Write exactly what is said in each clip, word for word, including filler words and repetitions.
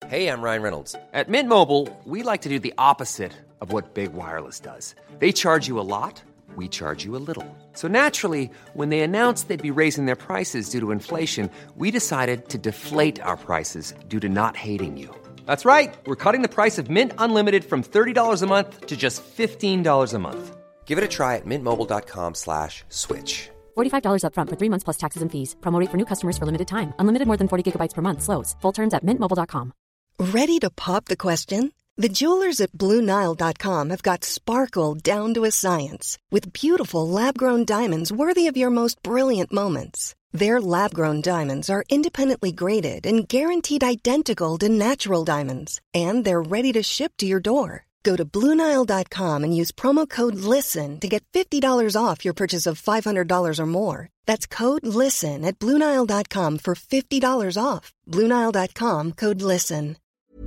Hey, I'm Ryan Reynolds. At Mint Mobile, we like to do the opposite of what Big Wireless does. They charge you a lot, we charge you a little. So naturally, when they announced they'd be raising their prices due to inflation, we decided to deflate our prices due to not hating you. That's right. We're cutting the price of Mint Unlimited from thirty dollars a month to just fifteen dollars a month. Give it a try at mintmobile.com slash switch. forty-five dollars up front for three months plus taxes and fees. Promo rate for new customers for limited time. Unlimited more than forty gigabytes per month. Slows full terms at mint mobile dot com. Ready to pop the question? The jewelers at Blue Nile dot com have got sparkle down to a science with beautiful lab-grown diamonds worthy of your most brilliant moments. Their lab-grown diamonds are independently graded and guaranteed identical to natural diamonds, and they're ready to ship to your door. Go to Blue Nile dot com and use promo code LISTEN to get fifty dollars off your purchase of five hundred dollars or more. That's code LISTEN at Blue Nile dot com for fifty dollars off. Blue Nile dot com, code LISTEN.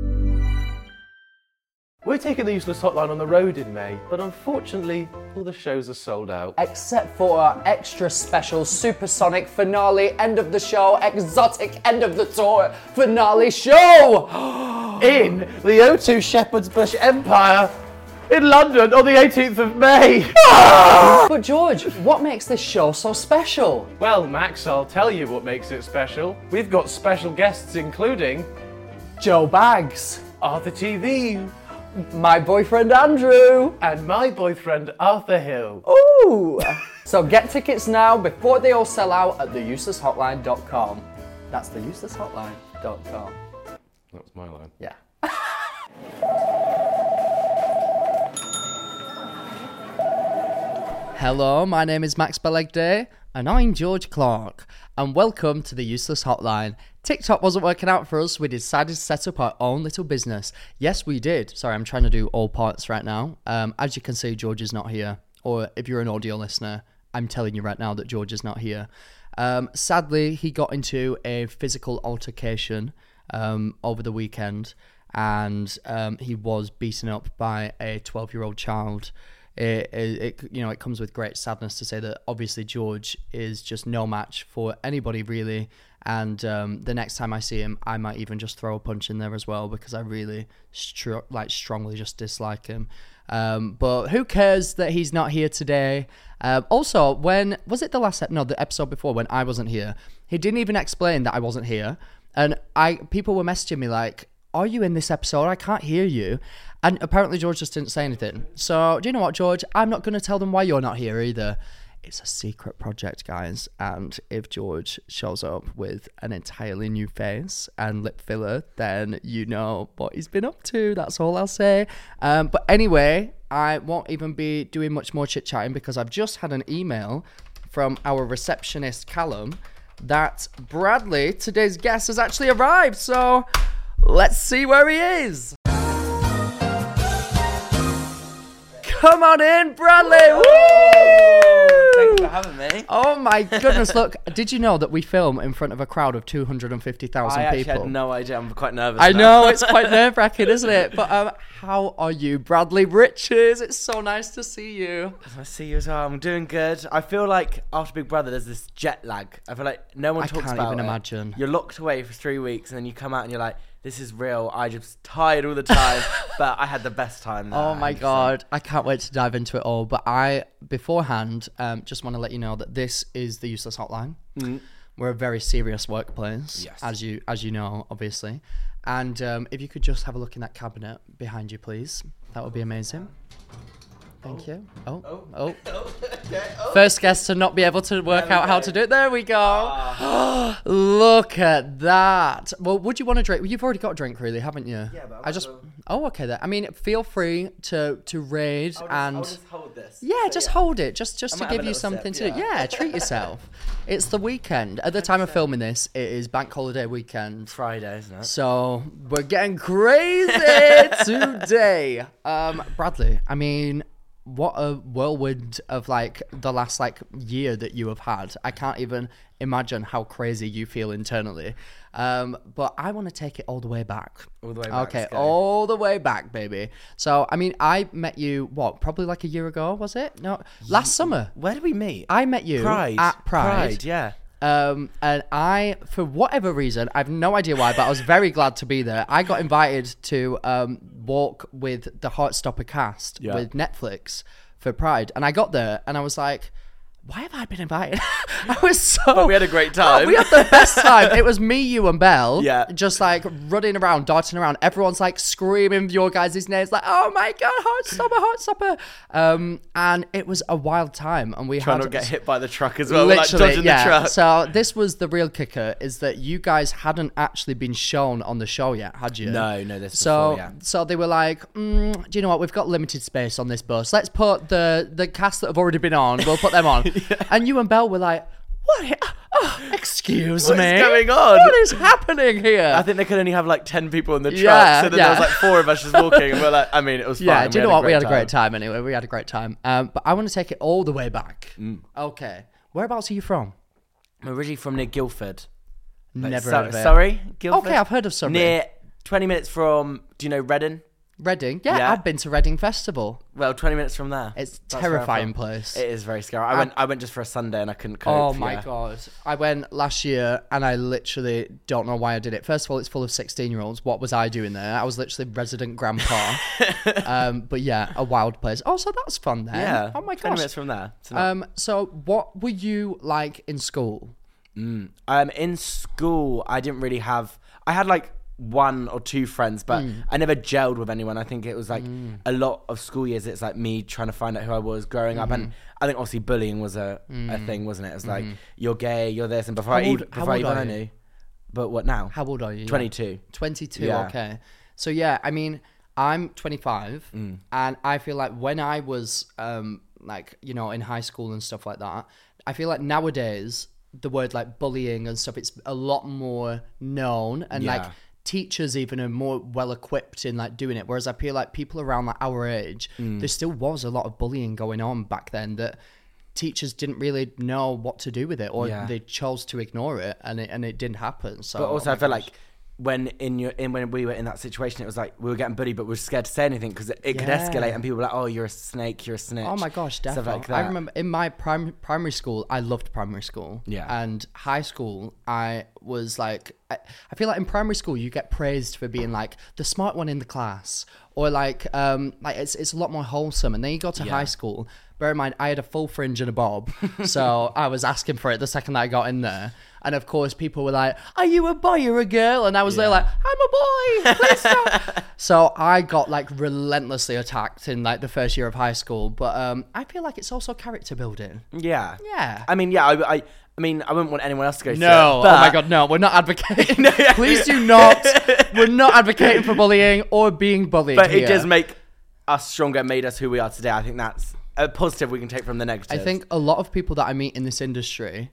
We're taking the Useless Hotline on the road in May, but unfortunately, all the shows are sold out. Except for our extra special supersonic finale, end of the show, exotic end of the tour finale show! In the O two Shepherd's Bush Empire in London on the eighteenth of May. But George, what makes this show so special? Well, Max, I'll tell you what makes it special. We've got special guests including Joe Baggs, Arthur T V, my boyfriend Andrew, and my boyfriend Arthur Hill. Ooh! So get tickets now before they all sell out at the useless hotline dot com. That's the useless hotline dot com. That was my line. Yeah. Hello, my name is Max Belegday, and I'm George Clark, and welcome to the Useless Hotline. TikTok wasn't working out for us. We decided to set up our own little business. Yes, we did. Sorry, I'm trying to do all parts right now. Um, as you can see, George is not here. Or if you're an audio listener, I'm telling you right now that George is not here. Um, sadly, he got into a physical altercation um, over the weekend, and um, he was beaten up by a twelve-year-old child. It, it, it, you know, it comes with great sadness to say that obviously George is just no match for anybody really, and um, the next time I see him, I might even just throw a punch in there as well because I really str- like strongly just dislike him. Um, but who cares that he's not here today? Um, also, when was it the last ep- no the episode before when I wasn't here? He didn't even explain that I wasn't here, and I people were messaging me like, "Are you in this episode? I can't hear you." And apparently George just didn't say anything. So, do you know what, George? I'm not going to tell them why you're not here either. It's a secret project, guys. And if George shows up with an entirely new face and lip filler, then you know what he's been up to. That's all I'll say. Um, but anyway, I won't even be doing much more chit-chatting because I've just had an email from our receptionist, Callum, that Bradley, today's guest, has actually arrived. So let's see where he is. Come on in, Bradley! Woo! Thanks for having me. Oh my goodness, look, did you know that we film in front of a crowd of two hundred fifty thousand I people? I had no idea. I'm quite nervous I now. know, it's quite nerve-wracking, isn't it? But um, how are you, Bradley Riches? It's so nice to see you. I see you as well. I'm doing good. I feel like after Big Brother, there's this jet lag. I feel like no one I talks can't about even it. imagine. You're locked away for three weeks, and then you come out and you're like, this is real. I just tired all the time, but I had the best time there. Oh my one hundred percent. God, I can't wait to dive into it all. But I, beforehand, um, just want to let you know that this is the Useless Hotline. Mm. We're a very serious workplace, Yes. as you as you know, obviously. And um, if you could just have a look in that cabinet behind you, please, that would be amazing. Thank you. Oh, oh. oh. Okay, oh. First guest to not be able to work out go. how to do it. There we go. Ah. Look at that. Well, would you want a drink? Well, you've already got a drink, really, haven't you? Yeah, but I just. Oh, okay. There. I mean, feel free to to raid I'll just, and. I'll just hold this. Yeah, So, just yeah. hold it, just just I to might have give a you little something sip, to do. yeah. Yeah, treat yourself. It's the weekend. At the time of filming this, it is bank holiday weekend. Friday, isn't it? So we're getting crazy today. Um, Bradley, I mean, what a whirlwind of like the last like year that you have had. I can't even imagine how crazy you feel internally. Um, but I want to take it all the way back. All the way back. Okay, let's go. all the way back, baby. So, I mean, I met you, what, probably like a year ago, was it? No, last summer. Where did we meet? I met you Pride. at Pride. Pride, yeah. Um, and I, for whatever reason, I have no idea why, but I was very glad to be there. I got invited to um, walk with the Heartstopper cast Yeah. with Netflix for Pride. And I got there and I was like, why have I been invited? I was so... But we had a great time. Oh, we had the best time. It was me, you, and Belle. Yeah. Just like running around, darting around. Everyone's like screaming your guys' names, like, oh my God, Heartstopper, Heartstopper. Um, and it was a wild time. And we Trying had... not to get hit by the truck as well. We're, like Literally, dodging yeah. the truck. So this was the real kicker, is that you guys hadn't actually been shown on the show yet, had you? No, no, this So, before, yeah. so they were like, mm, do you know what? We've got limited space on this bus. Let's put the the cast that have already been on. We'll put them on. yeah. And you and Belle were like, what? Oh, excuse What me. is going on? What is happening here? I think they could only have like ten people in the truck. Yeah, so then yeah. there was like four of us just walking. And we're like, I mean, it was fun. yeah, do you we know had what? We had a time. great time anyway. We had a great time. Um, but I want to take it all the way back. Mm. Okay. Whereabouts are you from? I'm originally from near Guildford. Like, Never Sur- heard of it. Surrey? Guildford? Okay, I've heard of Surrey. Near twenty minutes from, do you know Reading? Reading? Yeah, Yeah. I've been to Reading Festival. Well, twenty minutes from there. It's That's where I'm terrifying from. place. It is very scary. I went I went just for a Sunday and I couldn't cope. Oh my yeah. God. I went last year and I literally don't know why I did it. First of all, it's full of sixteen year olds. What was I doing there? I was literally resident grandpa. um, but yeah, a wild place. Oh, so that's fun then. Yeah. Oh my twenty gosh. minutes from there. So not- Um, so what were you like in school? Mm. Um, in school, I didn't really have. I had like one or two friends, but Mm. I never gelled with anyone. I think it was like a lot of school years. It's like me trying to find out who I was growing up, Mm-hmm. and I think obviously bullying was a, a thing, wasn't it? It was like you're gay, you're this, and before Mm-hmm. How I old- even how before I old even are I you? knew. But what now? How old are you? twenty-two. twenty-two, Yeah. okay. So yeah, I mean, I'm twenty-five, Mm. and I feel like when I was um like, you know, in high school and stuff like that, I feel like nowadays the word like bullying and stuff, it's a lot more known, and Yeah. like teachers even are more well equipped in like doing it, whereas I feel like people around like our age, Mm. there still was a lot of bullying going on back then that teachers didn't really know what to do with it, or Yeah. they chose to ignore it, and it and it didn't happen. So But also, oh I my feel gosh. like when in your in when we were in that situation, it was like we were getting bullied, but we were scared to say anything because it, it could Yeah. escalate, and people were like, "Oh, you're a snake, you're a snitch." Oh my gosh, stuff definitely. like that. I remember in my prim- primary school, I loved primary school. Yeah. And high school, I was like, I, I feel like in primary school, you get praised for being like the smart one in the class, or like, um, like it's it's a lot more wholesome. And then you go to Yeah. high school. Bear in mind, I had a full fringe and a bob, so I was asking for it the second that I got in there. And of course, people were like, "Are you a boy or a girl?" And I was there like, "I'm a boy. Please stop." So I got like relentlessly attacked in like the first year of high school. But um, I feel like it's also character building. Yeah. Yeah. I mean, yeah. I, I, I mean, I wouldn't want anyone else to go. through No, it, but oh my God, no, we're not advocating. Please do not. We're not advocating for bullying or being bullied. But here. it does make us stronger, made us who we are today. I think that's a positive we can take from the negative. I think a lot of people that I meet in this industry,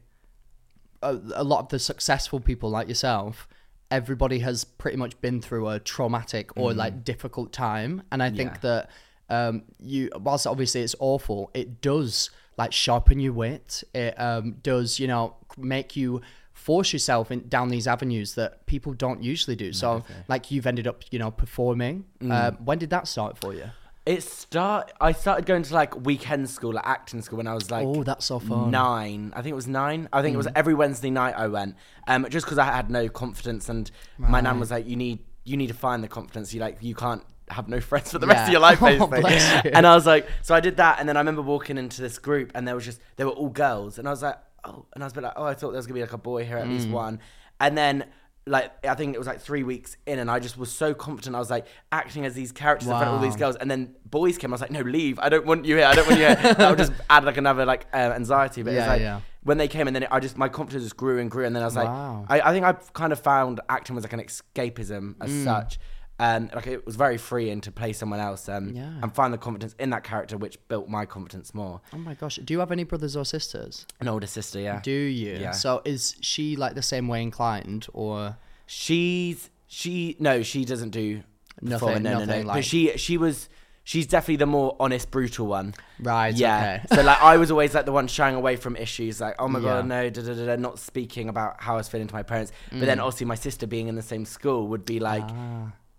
a, a lot of the successful people like yourself, everybody has pretty much been through a traumatic or like difficult time. And I think Yeah. that um, you, whilst obviously it's awful, it does like sharpen your wit. It um, does, you know, make you force yourself in, down these avenues that people don't usually do. So like you've ended up, you know, performing. Uh, when did that start for you? It start. I started going to like weekend school, like acting school, when I was like Oh, that's so fun. nine. I think it was nine. I think it was every Wednesday night I went. Um, just because I had no confidence, and my nan was like, "You need, you need to find the confidence. You like, you can't have no friends for the rest Yeah. of your life, Oh, basically." bless you. And I was like, so I did that, and then I remember walking into this group, and there was just they were all girls, and I was like, oh, and I was a bit like, oh, I thought there was gonna be like a boy here, at Mm. least one, and then. Like, I think it was like three weeks in, and I just was so confident. I was like acting as these characters in front of all Wow. these girls, and then boys came. I was like, no, leave. I don't want you here. I don't want you here. That would just add like another like uh, anxiety. But Yeah, it's like yeah. when they came, and then it, I just my confidence just grew and grew, and then I was Wow. like, I, I think I've kind of found acting was like an escapism as Mm. such. And like it was very freeing to play someone else, um, Yeah. and find the confidence in that character, which built my confidence more. Oh my gosh. Do you have any brothers or sisters? An older sister, yeah. Do you? Yeah. So is she like the same way inclined, or She's she no, she doesn't do Nothing- performing, no, no, nothing no. like- But she she was she's definitely the more honest, brutal one. right? Yeah. Okay. So like I was always like the one shying away from issues, like, oh my Yeah. god, no, da, da, da, da, not speaking about how I was feeling to my parents. But Mm. then obviously my sister being in the same school would be like, Ah.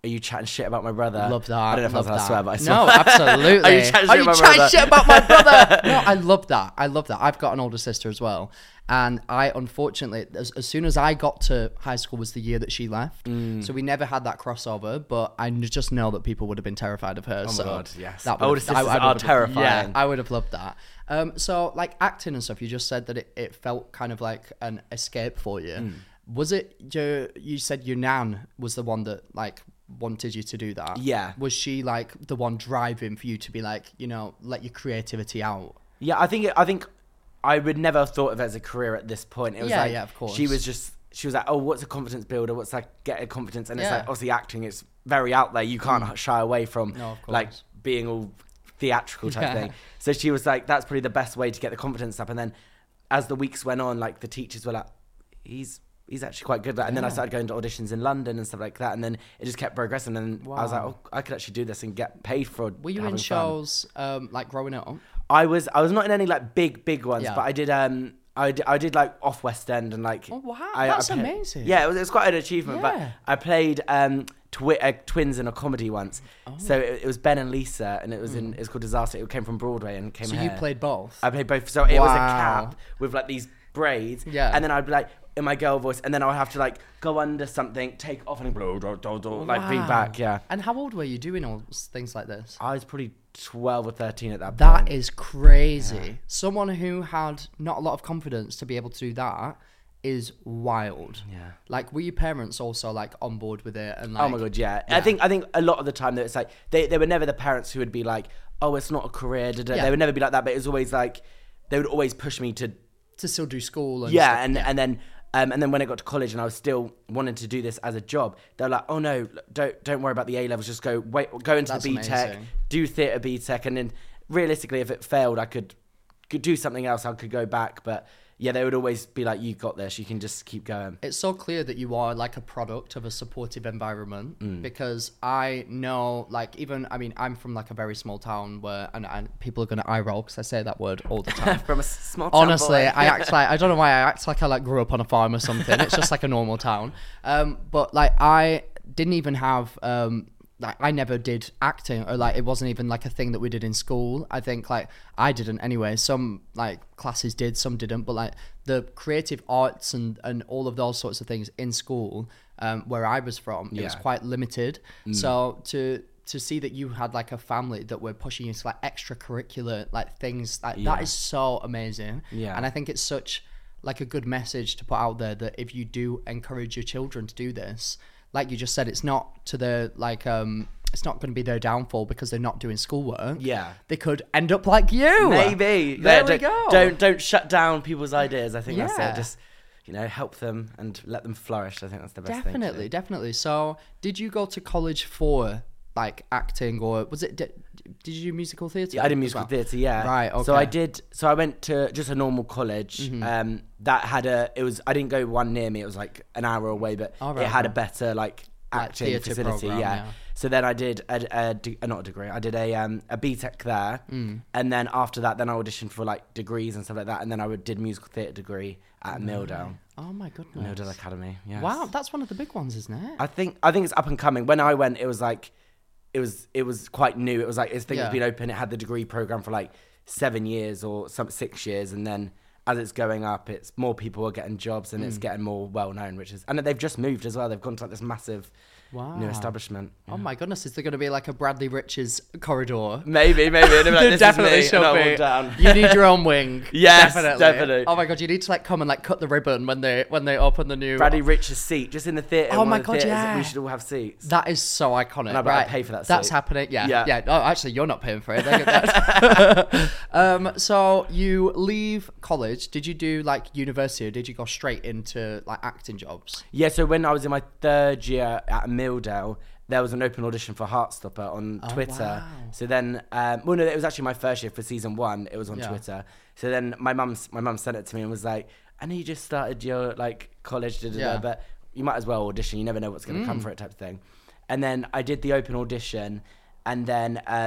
are you chatting shit about my brother? Love that. I don't know if I was love allowed to swear, but I that. swear. No, absolutely. Are you chatting Are shit you about my chatting brother? shit about my brother? No, I love that. I love that. I've got an older sister as well. And I, unfortunately, as, as soon as I got to high school was the year that she left. Mm. So we never had that crossover, but I n- just know that people would have been terrified of her. Oh my so God, yes. that Older would've- sisters I- I are would've- terrifying. Yeah, I would have loved that. Um, so, like, acting and stuff, you just said that it, it felt kind of like an escape for you. Mm. Was it, your, you said your nan was the one that, like, wanted you to do that? Yeah. Was she, like, the one driving for you to be like, you know, let your creativity out? Yeah, I think it, I think I would never have thought of it as a career at this point. It was Yeah, like, yeah, of course. She was just, she was like, oh, what's a confidence builder? What's like get a confidence? And it's Yeah. like, obviously acting, it's very out there. You can't shy away from No, of course. like being all theatrical type Yeah. thing. So she was like, that's probably the best way to get the confidence up. And then as the weeks went on, like the teachers were like, he's, he's actually quite good. And then I started going to auditions in London and stuff like that. And then it just kept progressing. And I was like, Wow. oh, I could actually do this and get paid for Were you in having fun. shows, um, like, growing up? I was I was not in any like big big ones, Yeah. but I did um I did, I did like off West End and like Oh, wow, I, that's I played- amazing. Yeah, it was, it was quite an achievement. Yeah. But I played um twi- uh, twins in a comedy once, Oh. so it, it was Ben and Lisa, and it was in it was called Disaster. It came from Broadway and came Hmm. So here. you played both? I played both. So it was a Wow. cap with like these braids, Yeah. and then I'd be like in my girl voice, and then I would have to like go under something, take off, and blow, do, do, do, like be Wow. back. Yeah, And how old were you doing all s- things like this? I was probably twelve or thirteen at that point. That is crazy. Someone who had not a lot of confidence to be able to do that is wild. Yeah. Like, were your parents also like on board with it? And like, Oh my god, yeah. I think I think a lot of the time that it's like they, they were never the parents who would be like, oh, it's not a career. Da, da. Yeah. They would never be like that. But it was always like they would always push me to to still do school and yeah, stuff. and and then um, and then when I got to college and I was still wanting to do this as a job, they're like, oh no, don't don't worry about the A levels. Just go wait, go into That's the B Tech, amazing. do theatre B Tech, and then realistically, if it failed, I could could do something else. I could go back, but. Yeah, they would always be like, you got this, you can just keep going. It's so clear that you are like a product of a supportive environment Mm. because I know, like, even, I mean, I'm from like a very small town where, and, and people are going to eye roll because I say that word all the time. From a small town Honestly, boy. I act like, I don't know why I act like I like grew up on a farm or something. It's just like a normal town. Um, but like, I didn't even have, um, like I never did acting or like it wasn't even like a thing that we did in school. I think like I didn't anyway. Some like classes did, some didn't, but like the creative arts and, and all of those sorts of things in school um, where I was from, it was Yeah. quite limited. So to to see that you had like a family that were pushing you to like extracurricular like things like Yeah. that is so amazing. Yeah. And I think it's such like a good message to put out there that if you do encourage your children to do this, like you just said, it's not to their like um it's not going to be their downfall because they're not doing schoolwork. Yeah. They could end up like you. Maybe. There Yeah, we don't, go. Don't don't shut down people's ideas. I think that's Yeah. it. Just you know, help them and let them flourish. I think that's the best thing. Definitely, to do. definitely. So, did you go to college for like acting, or was it? Did, did you do musical theatre? Yeah, I did as musical well? theatre. Yeah. Right. Okay. So I did. So I went to just a normal college. Um, that had a. It was. I didn't go one near me. It was like an hour away, but Oh, right, it had a right. better like Like acting theatre facility. programme, yeah. yeah. So then I did a, a, de- uh, not a degree. I did a um a B Tech there, Mm. and then after that, then I auditioned for like degrees and stuff like that, and then I would did musical theatre degree at Milldale, Oh my goodness. Milldale Academy. Yeah. Wow, that's one of the big ones, isn't it? I think I think it's up and coming. When I went, it was like, it was it was quite new. It was like this thing Yeah. has been open. It had the degree program for like seven years or some six years, and then as it's going up, it's more people are getting jobs and Mm. it's getting more well known. Which is and they've just moved as well. They've gone to like this massive Wow. new establishment. Oh my goodness, is there going to be like a Bradley Riches corridor? Maybe, maybe. And they'll be like, There this definitely is me, should and I'll be. walk down. You need your own wing. Yes, definitely. definitely. Oh my god, you need to like come and like cut the ribbon when they when they open the new. Bradley Rich's seat just in the theatre. Oh one my of the God, theatres, yeah. We should all have seats. That is so iconic. And I'd right, like to pay for that That's seat. happening. Yeah, Yeah. yeah. Oh, actually, you're not paying for it. They get that. um, so you leave college. Did you do like university, or did you go straight into like acting jobs? Yeah, so when I was in my third year at Milldale, there was an open audition for Heartstopper on Twitter. wow. So then, um, well, no, it was actually my first year for season one. It was on Yeah. Twitter. So then my mum's my mum sent it to me and was like, "I know you just started your like college, da, da, Yeah. da, but you might as well audition. You never know what's going to come for it," type of thing. And then I did the open audition, and then um,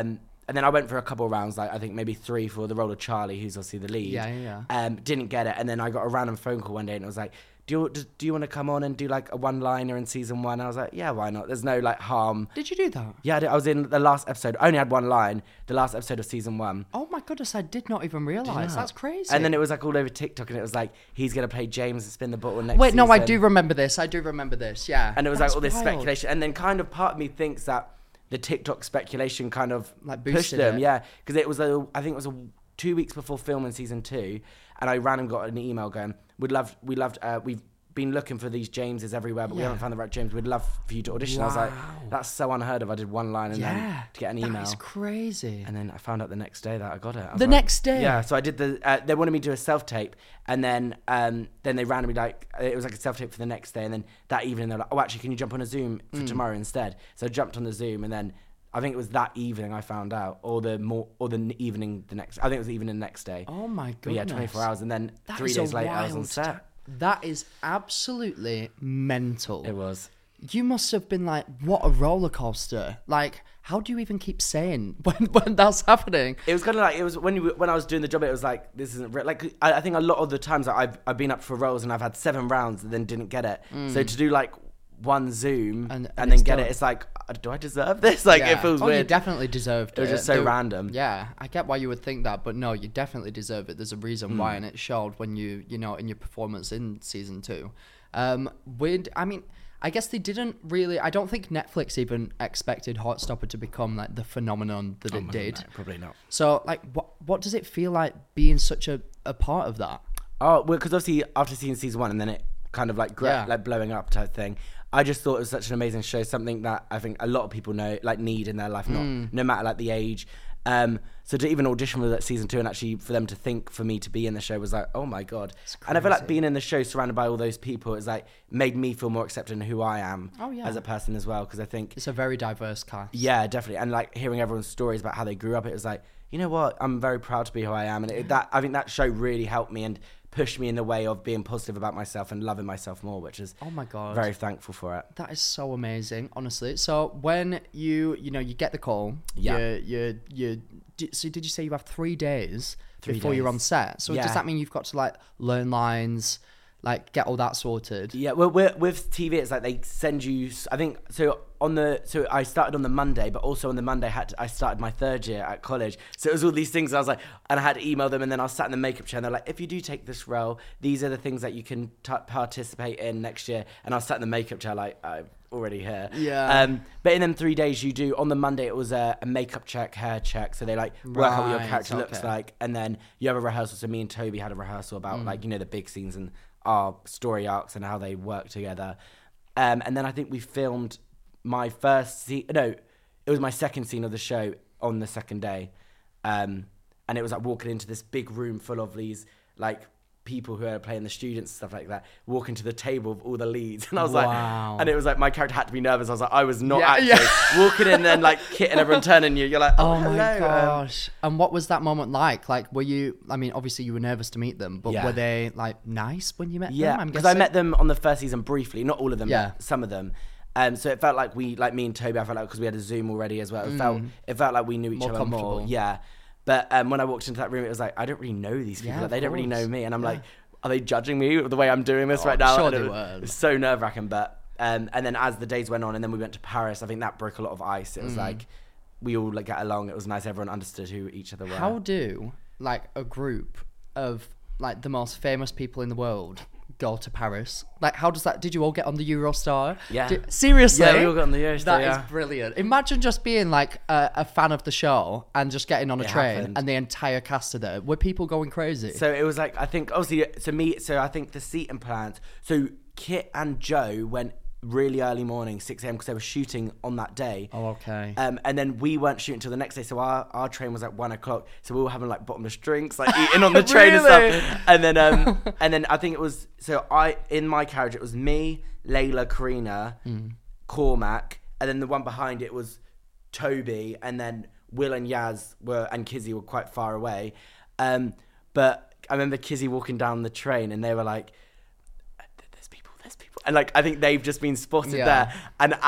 and then I went for a couple of rounds, like I think maybe three for the role of Charlie, who's obviously the lead. Yeah, yeah, yeah. Um, didn't get it, and then I got a random phone call one day, and it was like, do you do, do you want to come on and do like a one-liner in season one? And I was like, yeah, why not? There's no like harm. Did you do that? Yeah, I, did. I was in the last episode. I only had one line. The last episode of season one. Oh my goodness, I did not even realise. That's crazy. And then it was like all over TikTok, and it was like he's gonna play James and spin the bottle next. Wait, season. no, I do remember this. I do remember this. Yeah. And it was That's like all this wild. speculation, and then kind of part of me thinks that the TikTok speculation kind of Like pushed boosted them, it. yeah, because it was a, I think it was a, two weeks before filming season two, and I ran and got an email going, "We'd love, we loved, uh, we've been looking for these Jameses everywhere, but we Yeah. haven't found the right James. We'd love for you to audition." I was like, Wow. "That's so unheard of." I did one line and Yeah. then to get an email. That is crazy. And then I found out the next day that I got it. I was The like- next day? Yeah, so I did the, uh, they wanted me to do a self-tape, and then um, then they randomly, like, it was like a self-tape for the next day, and then that evening they were like, oh, actually, can you jump on a Zoom for Mm. tomorrow instead? So I jumped on the Zoom, and then I think it was that evening I found out, or the more, or the n- evening the next, I think it was the evening the next day. Oh my goodness. But yeah, twenty-four hours, and then That three is a days later I was on wild set. st- That is absolutely mental. It was. You must have been like, what a roller coaster. Like, how do you even keep saying when, when that's happening? It was kind of like, it was when you when I was doing the job, it was like, this isn't real. Like, I, I think a lot of the times that I've I've been up for roles and I've had seven rounds and then didn't get it. So to do like one Zoom And- and, and then it's get done. it, it's like, uh, do I deserve this? Like, Yeah. it feels oh, weird. you definitely deserved it. It was just so There- random. Yeah, I get why you would think that, but no, you definitely deserve it. There's a reason Hmm. why, and it showed when you, you know, in your performance in season two. Um, with, I mean, I guess they didn't really. I don't think Netflix even expected Heartstopper to become like the phenomenon that it did. No, probably not. So, like, what what does it feel like being such a, a part of that? Oh, well, because obviously after seeing season one and then it kind of like gra- Yeah. like blowing up type thing, I just thought it was such an amazing show, something that I think a lot of people know, like need in their life, not Mm. no matter like the age. Um, so to even audition for that season two and actually for them to think for me to be in the show was like, oh my god. And I feel like being in the show surrounded by all those people is like made me feel more accepted in who I am Oh, yeah. as a person as well. Because I think It's a very diverse cast. yeah, definitely. And like hearing everyone's stories about how they grew up, it was like, you know what? I'm very proud to be who I am. And it, that I think that show really helped me and pushed me in the way of being positive about myself and loving myself more, which is Oh my god. very thankful for it. That is so amazing, honestly. So when you, you know, you get the call, Yeah. you, you, you. di- So did you say you have three days Three before you're days. on set? So Yeah. does that mean you've got to like learn lines, like get all that sorted? Yeah, well, we're, with T V, it's like they send you. I think so. On the so I started on the Monday, but also on the Monday I had to, I started my third year at college. So it was all these things. I was like, and I had to email them, and then I was sat in the makeup chair, and they're like, if you do take this role, these are the things that you can t- participate in next year. And I was sat in the makeup chair, like I'm already here. Yeah. Um, but in them three days, you do on the Monday it was a, a makeup check, hair check. So they like work out what your Right, character looks okay. like, and then you have a rehearsal. So me and Toby had a rehearsal about Mm. like you know the big scenes and our story arcs and how they work together. Um, and then I think we filmed my first scene. No, it was my second scene of the show on the second day. Um, and it was like walking into this big room full of these like people who are playing the students and stuff like that, walking to the table of all the leads. And I was Wow. like, and it was like my character had to be nervous. I was like, I was not Yeah, actually yeah. walking in then like Kit and everyone turning you. You're like, oh, Oh my hello. Um, gosh. And what was that moment like? Like, were you, I mean, obviously you were nervous to meet them, but Yeah. were they like nice when you met Yeah, them? I'm because I guessing? met them on the first season briefly, not all of them, Yeah. but some of them. Um, so it felt like we, like me and Toby, I felt like because we had a Zoom already as well. It felt, it felt like we knew each Mm. More other more. comfortable. Yeah, but um, when I walked into that room, it was like I don't really know these people. Yeah, like, of they don't really course. know me, and I'm Yeah. like, are they judging me the way I'm doing this Oh, right now? sure And they it was, were. it was so nerve wracking. But um, and then as the days went on, and then we went to Paris, I think that broke a lot of ice. It was Mm. like we all like got along. It was nice. Everyone understood who each other were. How do like a group of like the most famous people in the world go to Paris? Like, how does that? Did you all get on the Eurostar? Yeah. Did- seriously? Yeah, we all got on the Eurostar, That is yeah. brilliant. Imagine just being like a, a fan of the show and just getting on a It train happened. and the entire cast are there. Were people going crazy? So it was like, I think, obviously, so me, so I think the seating plans, so Kit and Joe went really early morning, six a.m. because they were shooting on that day. Oh, okay. Um, and then we weren't shooting until the next day, so our, our train was at one o'clock. So we were having like bottomless drinks, like eating on the train and Really? stuff. And then, um, and then I think it was, so I, in my carriage, it was me, Layla, Karina, Mm. Cormac, and then the one behind it was Toby, and then Will and Yaz were, and Kizzy were quite far away. Um, but I remember Kizzy walking down the train, and they were like, "There's people, there's people," and like I think they've just been spotted Yeah. there. And as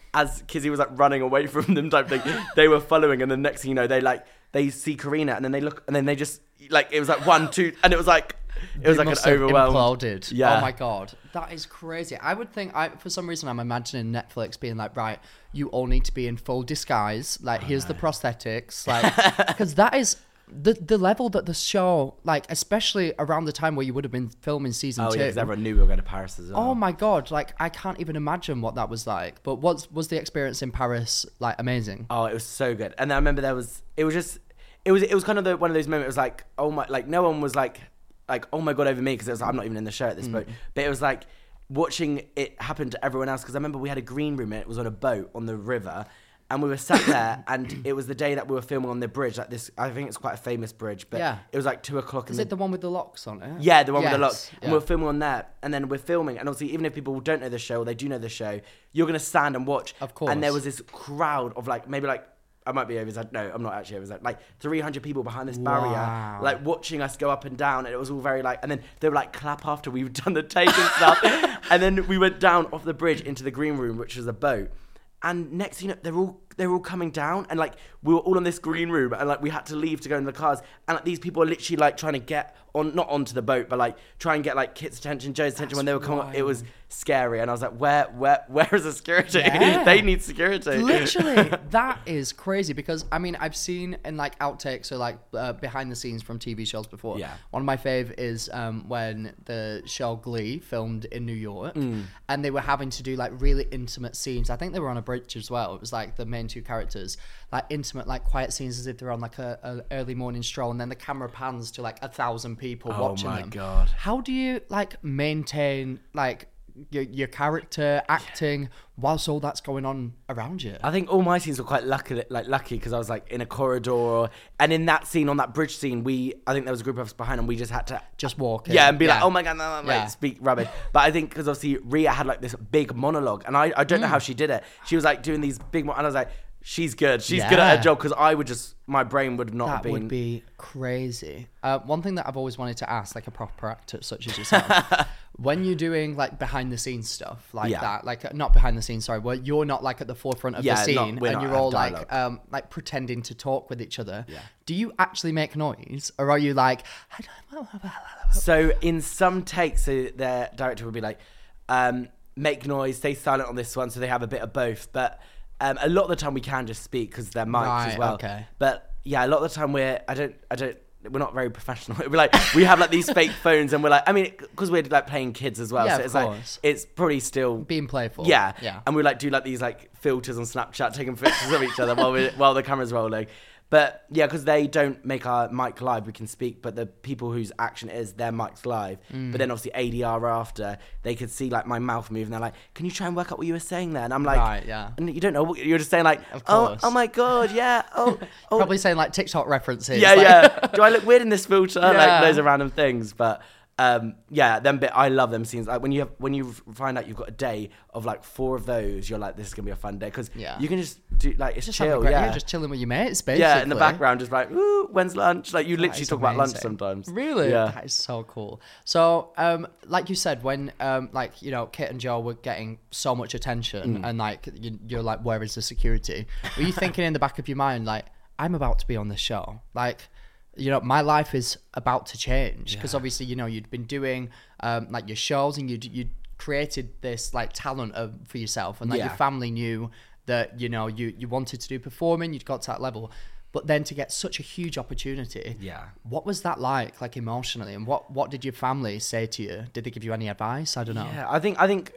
as Kizzy was like running away from them type thing, they were following, and the next thing you know, they like they see Karina, and then they look, and then they just like it was like one, two, and it was like it was They like must an have overwhelm. imploded. Yeah. Oh my god, that is crazy. I would think, I for some reason, I'm imagining Netflix being like, right, you all need to be in full disguise. Like, here's the prosthetics. Like, because that is the the level that the show, like, especially around the time where you would have been filming season Oh two. yeah, because everyone knew we were going to Paris as well. Oh my god, like I can't even imagine what that was like. But was was the experience in Paris like amazing? Oh, it was so good. And I remember there was, it was just, it was, it was kind of the, one of those moments. It was like, oh my, like no one was like, like oh my god over me because it was like, I'm not even in the show at this Mm. point. But it was like watching it happen to everyone else because I remember we had a green room and it was on a boat on the river. And we were sat there, and it was the day that we were filming on the bridge. Like this, I think it's quite a famous bridge, but Yeah. it was like two o'clock. Is in it the one with the locks on it? Yeah, the one with the Yes, locks. And yeah. we we're filming on there, and then we're filming, and obviously, even if people don't know the show or they do know the show, you're gonna stand and watch. Of course. And there was this crowd of like maybe like I might be over. No, I'm not actually over. Like three hundred people behind this barrier, Wow. like watching us go up and down, and it was all very like. And then they were like clap after we've done the take and stuff, and then we went down off the bridge into the green room, which was a boat. And next thing you know, they're all they're all coming down, and like we were all in this green room, and like we had to leave to go in the cars, and like these people are literally like trying to get on, not onto the boat, but like try and get like Kit's attention, Joe's attention when they were coming. Up. It was scary, and I was like, where, where, where is the security? Yeah. They need security. Literally, that is crazy because I mean I've seen in like outtakes or like uh, behind the scenes from T V shows before. Yeah. One of my fave is um, when the show Glee filmed in New York, Mm. and they were having to do like really intimate scenes. I think they were on a bridge as well. It was like the main two characters, like intimate, like quiet scenes as if they're on like a, a early morning stroll, and then the camera pans to like a thousand people Oh watching my them. God. How do you like maintain like your, your character acting whilst all that's going on around you? I think all my scenes were quite lucky, like lucky, because I was like in a corridor, and in that scene, on that bridge scene, we I think there was a group of us behind, and we just had to Just walk in. yeah, and be like, Yeah. oh my god, no, no, no, Yeah. like, speak rubbish. But I think because obviously Rhea had like this big monologue, and I I don't know Mm. how she did it. She was like doing these big, mo- and I was like, she's good, she's good at Yeah. her job, because I would just my brain would not have That been. would be crazy. Uh, one thing that I've always wanted to ask, like a proper actor such as yourself, when you're doing like behind the scenes stuff like Yeah. that, like uh, not behind the scenes, sorry, where you're not like at the forefront of Yeah, the not- scene we're and not you're have all like dialogue. um like pretending to talk with each other. Do you actually make noise, or are you like? I don't know. So in some takes, so the director would be like, um, make noise, stay silent on this one, so they have a bit of both. But um, a lot of the time we can just speak because they're mics Right, as well. okay. But yeah, a lot of the time we're I don't I don't we're not very professional. We're like we have like these fake phones, and we're like I mean because we're like playing kids as well. Yeah, so of it's course. like it's probably still Being playful. Yeah, Yeah. And we like do like these like filters on Snapchat, taking pictures of each other while we while the camera's rolling. But yeah, because they don't make our mic live, we can speak. But the people whose action it is, their mic's live. Mm. But then obviously A D R after, they could see like my mouth move, and they're like, "Can you try and work out what you were saying there?" And I'm like, Right, yeah. And you don't know what you're just saying, like, Of "Oh, course. oh my god, yeah, oh, oh, Probably saying like TikTok references. yeah, like- yeah." Do I look weird in this filter? Yeah. Like those are random things, but. Um, yeah, them bit. I love them scenes. Like when you have when you find out you've got a day of like four of those, you're like, this is gonna be a fun day because Yeah. you can just do like it's Just having a chill. great- Yeah, just chilling with your mates, basically. yeah, in the background, just like, ooh, when's lunch? Like you That literally is talk about lunch amazing. sometimes. Really? Yeah. That is so cool. So, um, like you said, when um, like you know, Kit and Joe were getting so much attention, Mm. and like you, you're like, where is the security? Were you thinking in the back of your mind, like, I'm about to be on this show, like? You know, my life is about to change because obviously, you know, you'd been doing um, like your shows and you'd you created this like talent of, for yourself, and like Yeah. your family knew that you know you you wanted to do performing, you'd got to that level, but then to get such a huge opportunity, Yeah. what was that like, like emotionally, and what what did your family say to you? Did they give you any advice? I don't know. Yeah, I think I think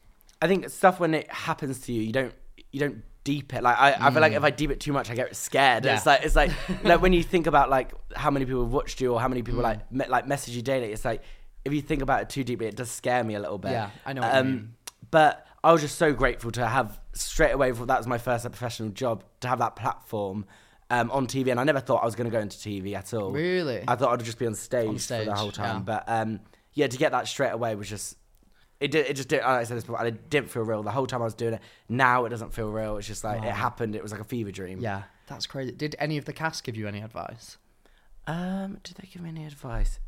I think stuff when it happens to you, you don't you don't deep it. Like I, I feel like if I deep it too much, I get scared. Yeah. It's like it's like like when you think about like how many people have watched you or how many people like me, like message you daily. It's like if you think about it too deeply, it does scare me a little bit. Yeah, I know what you mean. But I was just so grateful to have straight away. That was my first like, professional job, to have that platform um, on T V, and I never thought I was going to go into T V at all. Really? I thought I'd just be on stage, On stage, for the whole time. yeah. But um, yeah, to get that straight away was just. It did. It just did. Like I said this before, it didn't feel real the whole time I was doing it. Now it doesn't feel real. It's just like it happened. It was like a fever dream. Yeah, that's crazy. Did any of the cast give you any advice? Um. Did they give me any advice?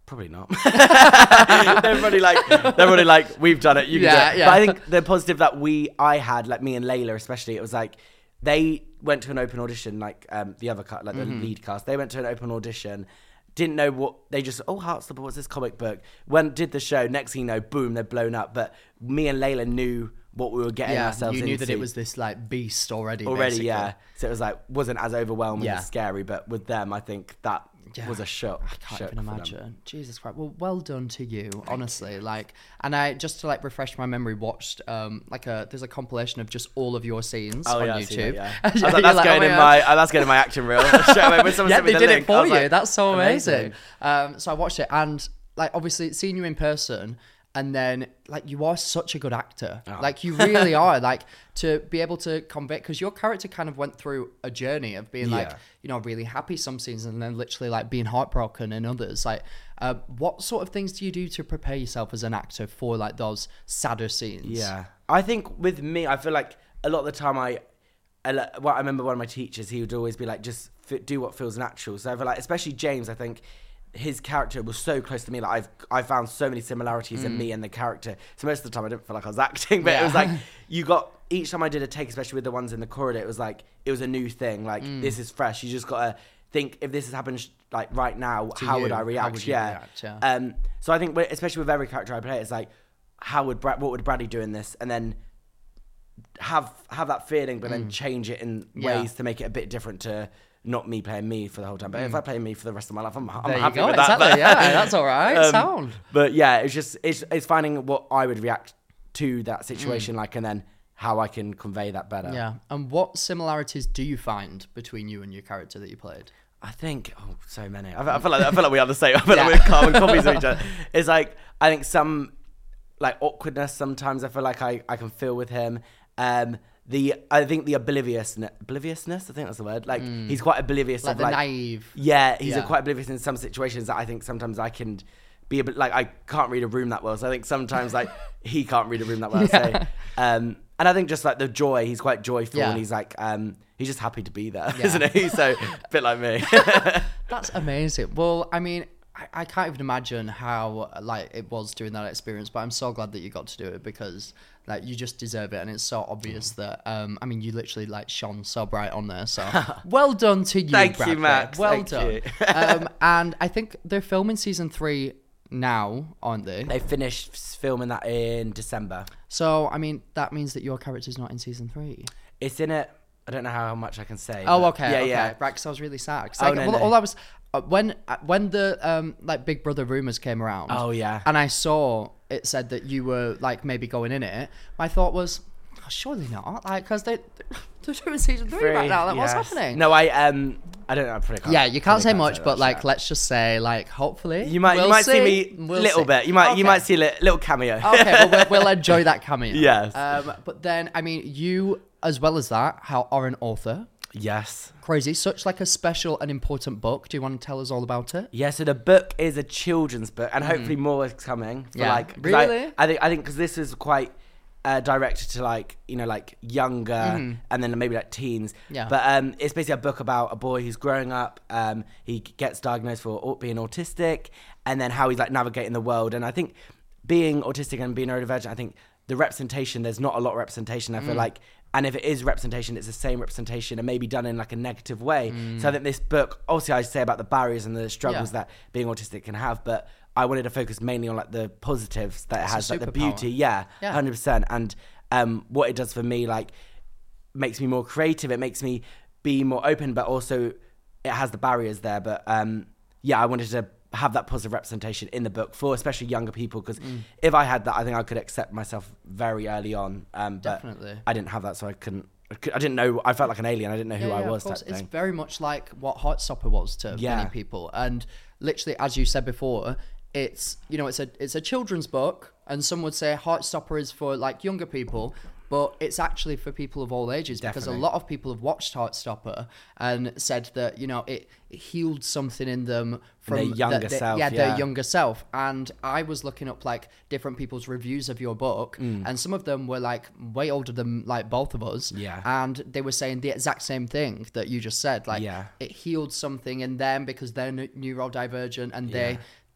Probably not. they're probably like, they're probably like, we've done it. You can Yeah, do it. yeah. But I think the positive that we, I had, like me and Layla especially, it was like they went to an open audition, like um, the other cut, like the Mm-hmm. lead cast. They went to an open audition, didn't know what they just. Oh, Heartstopper, what's this comic book? Went did the show. Next thing you know, boom, they're blown up. But me and Layla knew what we were getting Yeah, ourselves you into. knew that it was this like beast already. already, basically. yeah. So it was like wasn't as overwhelming Yeah. and scary. But with them, I think that Yeah. was a shock. I can't shock even for them. imagine. Jesus Christ. Well, well done to you, honestly. Like, and I just to like refresh my memory, watched um like a there's a compilation of just all of your scenes Oh, on yeah, I've seen YouTube. it, yeah. Yeah, I was like, you're that's like, going oh in God. my uh, that's going in my acting reel. Straight away, when someone Yeah, sent me they the did link, it I for was you. like, That's so amazing. amazing. Um, so I watched it, and like obviously seeing you in person, and then like you are such a good actor. Oh. Like you really are. Like to be able to convey, because your character kind of went through a journey of being like, Yeah. you know, really happy some scenes, and then literally like being heartbroken in others. Like, uh, what sort of things do you do to prepare yourself as an actor for like those sadder scenes? Yeah, I think with me, I feel like a lot of the time I, I li- well, I remember one of my teachers. He would always be like, just f- do what feels natural. So I feel like, especially James, I think his character was so close to me. Like I've I found so many similarities in me and the character. So most of the time I didn't feel like I was acting, but Yeah. it was like you got each time I did a take, especially with the ones in the corridor, it was like it was a new thing. Like this is fresh. You just gotta think if this has happened sh- like right now, To how you, would I how react? would you yeah. react, yeah. Um. So I think with- especially with every character I play, it's like how would Brad, what would Bradley do in this, and then have have that feeling, but then change it in Yeah. ways to make it a bit different to not me playing me for the whole time. But if I play me for the rest of my life, I'm, I'm There you happy go. with that. Exactly. But- Yeah, that's all right. Um, Sound. But yeah, it's just it's it's finding what I would react to that situation like, and then how I can convey that better. Yeah. And what similarities do you find between you and your character that you played? I think oh, so many. I, I feel like I feel like we are the same. I feel Yeah. like we're carbon copies of each other. It's like I think some like awkwardness. Sometimes I feel like I, I can feel with him. Um, the I think the obliviousness, obliviousness. I think that's the word. Like he's quite oblivious Like of the like naive. Yeah, he's Yeah. A quite oblivious in some situations that I think sometimes I can be a bit like I can't read a room that well. So I think sometimes like he can't read a room that well. Yeah. So, um, and I think just like the joy, he's quite joyful Yeah. and he's like um, he's just happy to be there, Yeah. isn't he? So a bit like me. That's amazing. Well, I mean, I, I can't even imagine how like it was during that experience, but I'm so glad that you got to do it because like you just deserve it, and it's so obvious that um, I mean, you literally like shone so bright on there. So well done to you, Thank you, Bradley. Max. Well Thank done. you. um, and I think they're filming season three now, aren't they? They finished filming that in December. So I mean, that means that your character's not in season three. It's in it. I don't know how much I can say. Oh, but okay, Yeah, okay. yeah. Right, because I was really sad. 'Cause, Oh, like, no, well, no. all I was uh, when uh, when the um like Big Brother rumors came around. Oh, yeah. And I saw it said that you were like maybe going in it. My thought was, oh, surely not, like because they they're doing season three, right now. Like, what's yes. happening? No, I um, I don't know. I probably can't. Yeah, you can't probably say much, that, but like, yeah. let's just say, like, hopefully you might we'll you might see, see. me a We'll little see. bit. You might you Okay. might see a li- little cameo. Okay, well, we'll, we'll enjoy that cameo. Yes. Um, but then, I mean, you as well as that, how are an author. Yes. Crazy, such like a special and important book. Do you want to tell us all about it? Yeah, so the book is a children's book, and hopefully more is coming. For Mm. Yeah. like, 'cause Really? I, I think I think because this is quite uh, directed to like you know like younger and then maybe like teens. Mm-hmm. Yeah. But um, it's basically a book about a boy who's growing up. Um, he gets diagnosed for au- being autistic, and then how he's like navigating the world. And I think being autistic and being neurodivergent, I think the representation, there's not a lot of representation. I feel Mm. like. And if it is representation, it's the same representation and maybe done in like a negative way. So I think this book, obviously I say about the barriers and the struggles Mm. Yeah. that being autistic can have, but I wanted to focus mainly on like the positives that it It's a has, like the superpower. beauty. Yeah, Yeah. one hundred percent. And um, what it does for me, like, makes me more creative. It makes me be more open, but also it has the barriers there. But um, yeah, I wanted to have that positive representation in the book for especially younger people, because Mm. if I had that, I think I could accept myself very early on. Um, but Definitely. I didn't have that, so I couldn't. I cou- I didn't know. I felt like an alien. I didn't know who Yeah, I yeah, was. Of course. Type It's thing. very much like what Heartstopper was to Yeah. many people, and literally, as you said before, it's you know it's a it's a children's book, and some would say Heartstopper is for like younger people. But it's actually for people of all ages because Definitely. a lot of people have watched Heartstopper and said that, you know, it, it healed something in them from their younger the- the- self, Yeah, yeah. their younger self. And I was looking up like different people's reviews of your book, Mm. and some of them were like way older than like both of us. Yeah. And they were saying the exact same thing that you just said. Like Yeah. it healed something in them because they're n- neurodivergent and they Yeah.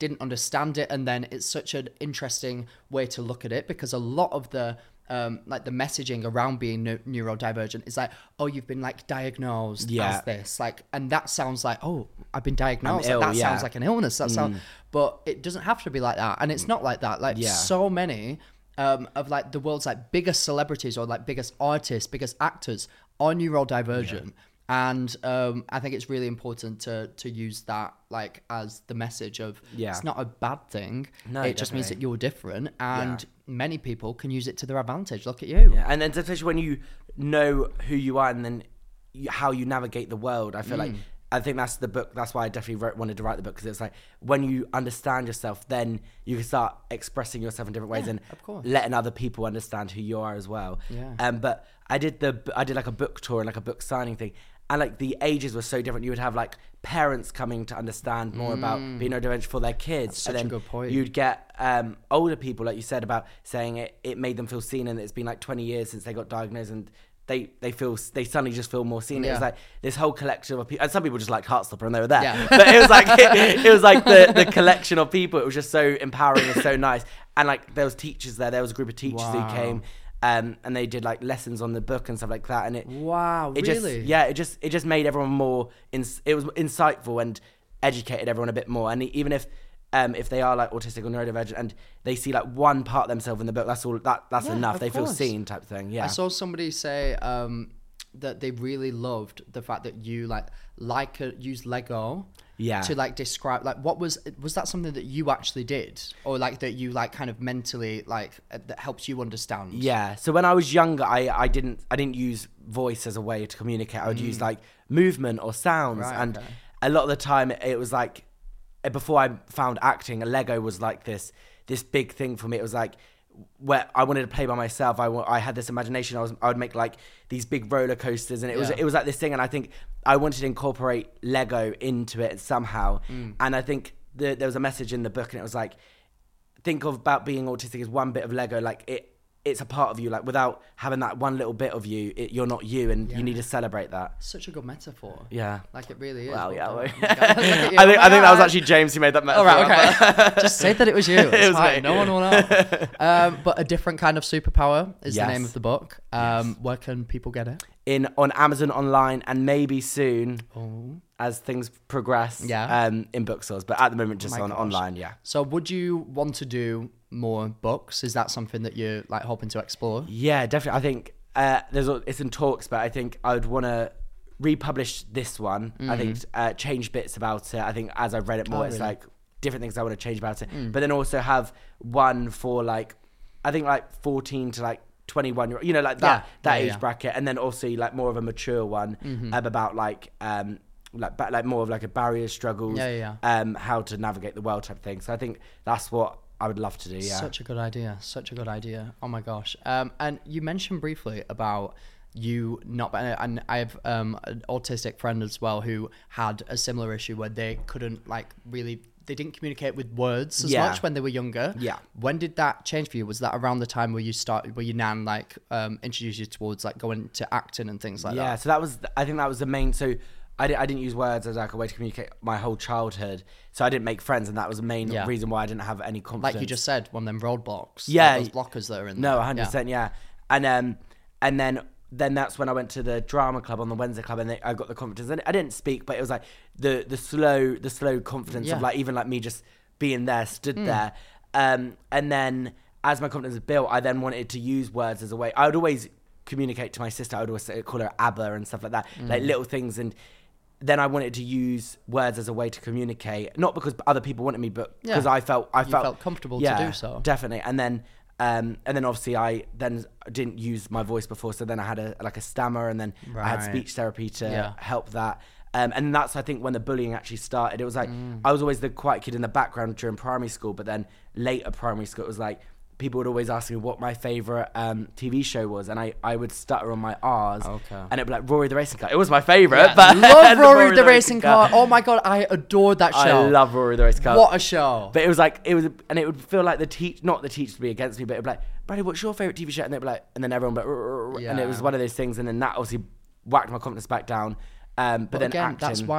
didn't understand it, and then it's such an interesting way to look at it, because a lot of the um, like the messaging around being ne- neurodivergent is like, oh, you've been like diagnosed Yeah. as this, like, and that sounds like, oh, I've been diagnosed. I'm Like, ill, that yeah. sounds like an illness. That Mm. sounds, but it doesn't have to be like that, and it's not like that. Like Yeah. so many um, of like the world's like biggest celebrities or like biggest artists, biggest actors are neurodivergent. Yeah. And um, I think it's really important to to use that like as the message of Yeah. it's not a bad thing. No, it just means definitely. that you're different, and Yeah. many people can use it to their advantage. Look at you. Yeah, and then especially when you know who you are and then you, how you navigate the world, I feel like I think that's the book. That's why I definitely wrote, wanted to write the book, because it's like when you understand yourself, then you can start expressing yourself in different ways Yeah, and of course. letting other people understand who you are as well. Yeah. Um, but I did the I did like a book tour and like a book signing thing, and like the ages were so different. You would have like parents coming to understand more about being neurodivergent for their kids. That's such and then a good point. You'd get um, older people, like you said, about saying it, it made them feel seen, and it's been like twenty years since they got diagnosed, and they they feel they suddenly just feel more seen. It Yeah. was like this whole collection of people, and some people just like Heartstopper and they were there. Yeah. But it was like it, it was like the, the collection of people. It was just so empowering and so nice. And like there was teachers there. There was a group of teachers Wow. who came. Um, and they did like lessons on the book and stuff like that, and it Wow, it really? just yeah, it just it just made everyone more. Ins- it was insightful and educated everyone a bit more. And even if um, if they are like autistic or neurodivergent and they see like one part of themselves in the book, that's all. That that's Yeah, enough. of They feel course. seen, type thing. Yeah. I saw somebody say um, that they really loved the fact that you like like a, use Lego. Yeah. To like describe like what was was that something that you actually did, or like that you like kind of mentally like uh, that helps you understand? Yeah. So when I was younger, I, I didn't I didn't use voice as a way to communicate. I would use like movement or sounds, Right, and okay. a lot of the time it was like before I found acting, Lego was like this this big thing for me. It was like where I wanted to play by myself. I, wa- I had this imagination. I was I would make like these big roller coasters, and it was Yeah. it was like this thing. And I think I wanted to incorporate Lego into it somehow. Mm. And I think the, there was a message in the book, and it was like, think of about being autistic as one bit of Lego. Like it, it's a part of you. Like without having that one little bit of you, it, you're not you, and Yeah. you need to celebrate that. Such a good metaphor. Yeah. Like it really is. Well, Well yeah. done. well, Look at you. I think Oh my I think that was God. actually James who made that All metaphor. right, okay. Just say that it was you. It's was fine. me. No one will know. Um, but a different kind of superpower is the Yes. name of the book. Um, Where can people get it? In on Amazon online, and maybe soon Oh. as things progress. Yeah. Um, in bookstores, but at the moment just my on gosh. online. Yeah. So would you want to do more books? Is that something that you're like hoping to explore? Yeah, definitely. I think uh, there's a- it's in talks, but I think I would want to republish this one. I think uh, change bits about it. I think as I've read it more, Oh, it's really? like different things I want to change about it. But then also have one for like, I think like fourteen to like twenty-one year, you know, like that Yeah. that Yeah, age yeah. bracket, and then also like more of a mature one um, about like um like ba- like more of like a barrier struggles, Yeah, yeah, um how to navigate the world type thing. So I think that's what I would love to do. Yeah. Such a good idea. Such a good idea. Oh my gosh. Um, and you mentioned briefly about you not, and I have um, an autistic friend as well who had a similar issue where they couldn't like really, they didn't communicate with words as Yeah. much when they were younger. Yeah. When did that change for you? Was that around the time where you started, where your nan like um, introduced you towards like going to acting and things like yeah, that? so that was, I think that was the main, so I, di- I didn't use words as like a way to communicate my whole childhood, so I didn't make friends, and that was the main Yeah. reason why I didn't have any confidence. Like you just said, one of them roadblocks. Yeah. Like those blockers that are in No, there. one hundred percent, yeah. And um, and then then that's when I went to the drama club on the Wednesday club, and they, I got the confidence. And I didn't speak, but it was like the the slow the slow confidence Yeah. of like even like me just being there, stood there. Um, and then as my confidence built, I then wanted to use words as a way. I would always communicate to my sister. I would always say, call her Abba and stuff like that, like little things. And then I wanted to use words as a way to communicate, not because other people wanted me, but Yeah. because I felt I You felt, felt comfortable to yeah, do so. definitely. And then um, and then obviously I then didn't use my voice before, so then I had a like a stammer, and then I had Right. speech therapy to Yeah. help that. Um, and that's I think when the bullying actually started. It was like I was always the quiet kid in the background during primary school, but then later primary school it was like people would always ask me what my favorite um, T V show was, and I, I would stutter on my R's, Okay. and it'd be like Rory the Racing Car. It was my favorite, Yeah. but Love Rory the Racing Car. Oh my god, I adored that show. I love Rory the Racing Car. What a show. But it was like it was, and it would feel like the teach, not the teacher to be against me, but it'd be like, Bradley, what's your favorite T V show? And they'd be like, and then everyone would be like, "Rrr, rrr," and it was Yeah. one of those things, and then that obviously whacked my confidence back down. Um, but, But then again, acting, that's why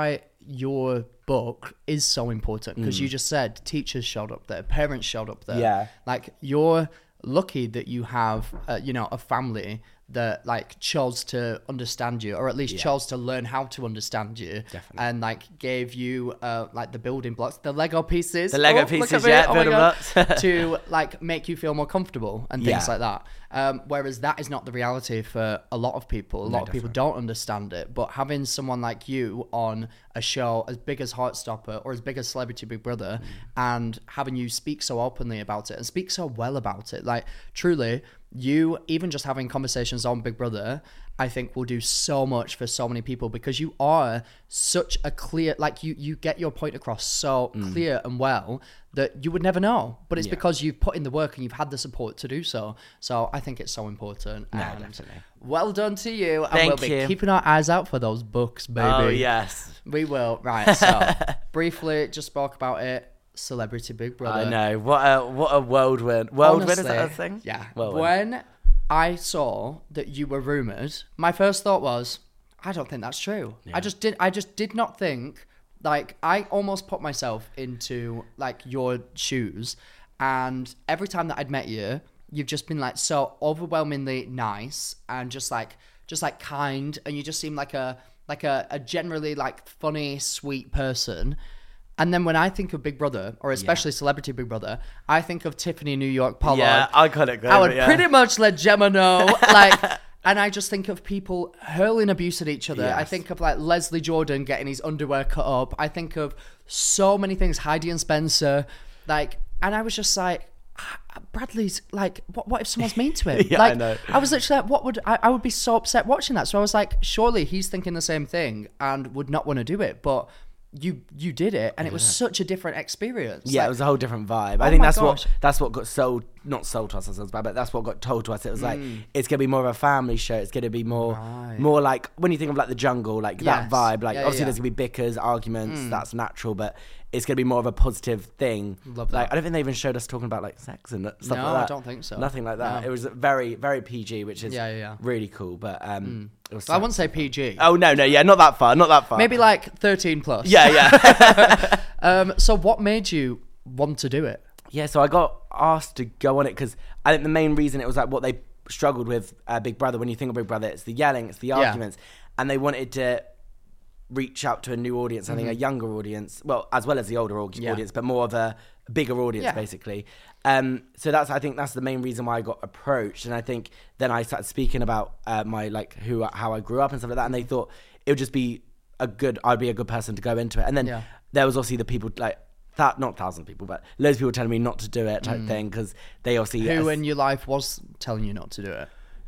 your book is so important because you just said teachers showed up there, parents showed up there. Yeah. Like, you're lucky that you have, uh, you know, a family that like chose to understand you, or at least yeah. chose to learn how to understand you. Definitely. And like gave you uh, like the building blocks, the Lego pieces, the Lego oh, pieces, yeah, oh building blocks to like make you feel more comfortable and things yeah. like that. Um, whereas that is not the reality for a lot of people. A lot no, of definitely. people don't understand it. But having someone like you on a show as big as Heartstopper or as big as Celebrity Big Brother, mm. and having you speak so openly about it and speak so well about it, like truly, you even just having conversations on Big Brother, I think will do so much for so many people because you are such a clear, like you, you get your point across so mm. clear and well that you would never know. But it's yeah. because you've put in the work and you've had the support to do so. So I think it's so important. No, and definitely. Well done to you. And Thank we'll be you. keeping our eyes out for those books, baby. Oh, yes. We will. Right. So briefly, just spoke about it. Celebrity Big Brother. I know. What a what a whirlwind. Whirlwind, is that a thing? Yeah. Whirlwind. When I saw that you were rumoured, my first thought was, I don't think that's true. Yeah. I just did I just did not think, like, I almost put myself into like your shoes, and every time that I'd met you, you've just been like so overwhelmingly nice and just like just like kind, and you just seem like a like a, a generally like funny, sweet person. And then when I think of Big Brother, or especially yeah. Celebrity Big Brother, I think of Tiffany New York Pollard. Yeah, iconic. I would yeah. pretty much let Gemma know. Like, and I just think of people hurling abuse at each other. Yes. I think of like Leslie Jordan getting his underwear cut up. I think of so many things. Heidi and Spencer, like, and I was just like, Bradley's like, what? What if someone's mean to him? yeah, like, I know. I was literally like, what would I? I would be so upset watching that. So I was like, surely he's thinking the same thing and would not want to do it, but. You you did it, and it was such a different experience. Yeah, like, it was a whole different vibe. Oh I think my that's gosh. what that's what got sold, not sold to us, that sounds bad, but that's what got told to us. It was like, Mm. it's going to be more of a family show. It's going to be more, Right. more like, when you think of like The Jungle, like Yes. that vibe, like Yeah, obviously yeah. there's going to be bickers, arguments, Mm. that's natural, but it's going to be more of a positive thing. Love that. Like, I don't think they even showed us talking about like sex and stuff No, like that. I don't think so. Nothing like that. No. It was very, very P G, which is Yeah, yeah, yeah. really cool, but um, it was I wouldn't say P G. Oh, no, no, yeah, not that far, not that far. Maybe like thirteen plus. Yeah, yeah. Um. So what made you want to do it? Yeah, so I got asked to go on it because I think the main reason it was like what they struggled with uh, Big Brother. When you think of Big Brother, it's the yelling, it's the Yeah. arguments, and they wanted to reach out to a new audience. I think a younger audience, well, as well as the older au- Mm-hmm. Yeah. audience, but more of a bigger audience, Yeah. basically. Um, so that's I think that's the main reason why I got approached, and I think then I started speaking about uh, my like who how I grew up and stuff like that, and they thought it would just be a good I'd be a good person to go into it, and then Yeah. there was obviously the people like. That not thousand people, but loads of people telling me not to do it, type thing, because they obviously Who yes, in your life was telling you not to do it?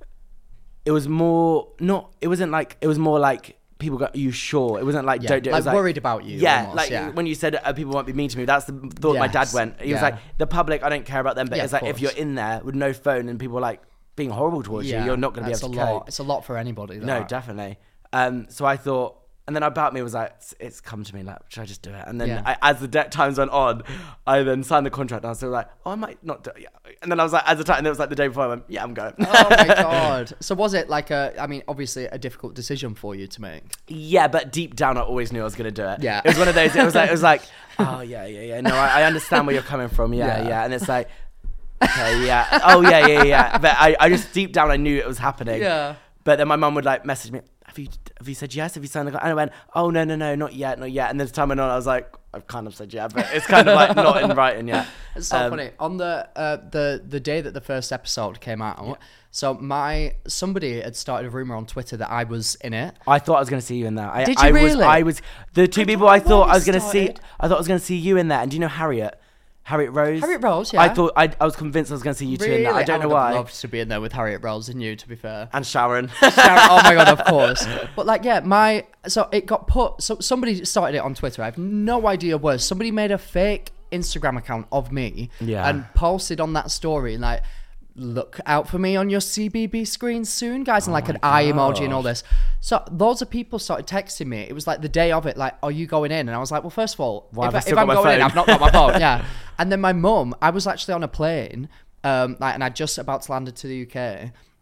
it was more not. It wasn't like it was more like people got. Are you sure? It wasn't like Yeah, don't do it. It like was worried about you Yeah, almost, like yeah. when you said uh, people won't be mean to me. That's the thought my dad Yes, went. He was yeah. like the public. I don't care about them, but Yeah, it's of like if course. you're in there with no phone and people like being horrible towards you, you're not going to be that's able to a lot. cope. It's a lot for anybody. No, that. definitely. Um, so I thought, and then about me was like, it's, it's come to me like, should I just do it? And then Yeah. I, as the de- times went on, I then signed the contract, and I was still like, oh, I might not do it. Yeah. And then I was like, as the time, and it was like the day before, I went, yeah, I'm going. Oh my god. So was it like a? I mean, obviously a difficult decision for you to make. Yeah, but deep down, I always knew I was going to do it. Yeah. It was one of those, it was like, it was like, oh, yeah, yeah, yeah. No, I, I understand where you're coming from. Yeah, Yeah. yeah. And it's like, okay, yeah. Oh, yeah, yeah, yeah. But I, I just, deep down, I knew it was happening. Yeah. But then my mum would like message me, have you have you said yes? Have you signed the contract? And I went, oh, no, no, no, not yet, not yet. And then as time went on, I was like, I've kind of said yeah, but it's kind of like not in writing yet. It's so Um, funny. On the uh, the the day that the first episode came out, so my somebody had started a rumor on Twitter that I was in it. I thought I was going to see you in there. I, Did you I was, really? I was the two I people don't I know thought where I was we going to see. started. I thought I was going to see you in there. And do you know Harriet? Harriet Rose. Harriet Rose, I yeah. thought I, I was convinced I was going to see you two Really? in there. I don't know would why. have loved to be in there with Harriet Rose and you, to be fair. And Sharon. Sharon, oh my god, of course. But like, yeah, my so it got put. So somebody started it on Twitter. I have no idea where. Somebody made a fake Instagram account of me, Yeah. and posted on that story like, look out for me on your C B B screen soon, guys, and like an eye emoji and all this. So loads of people started texting me. It was like the day of it, like, are you going in? And I was like, well, first of all, Why if, have I I, still if I'm got my going in, phone? I've not got my phone. Yeah. And then my mum, I was actually on a plane, um, like, and I just about to land to the U K.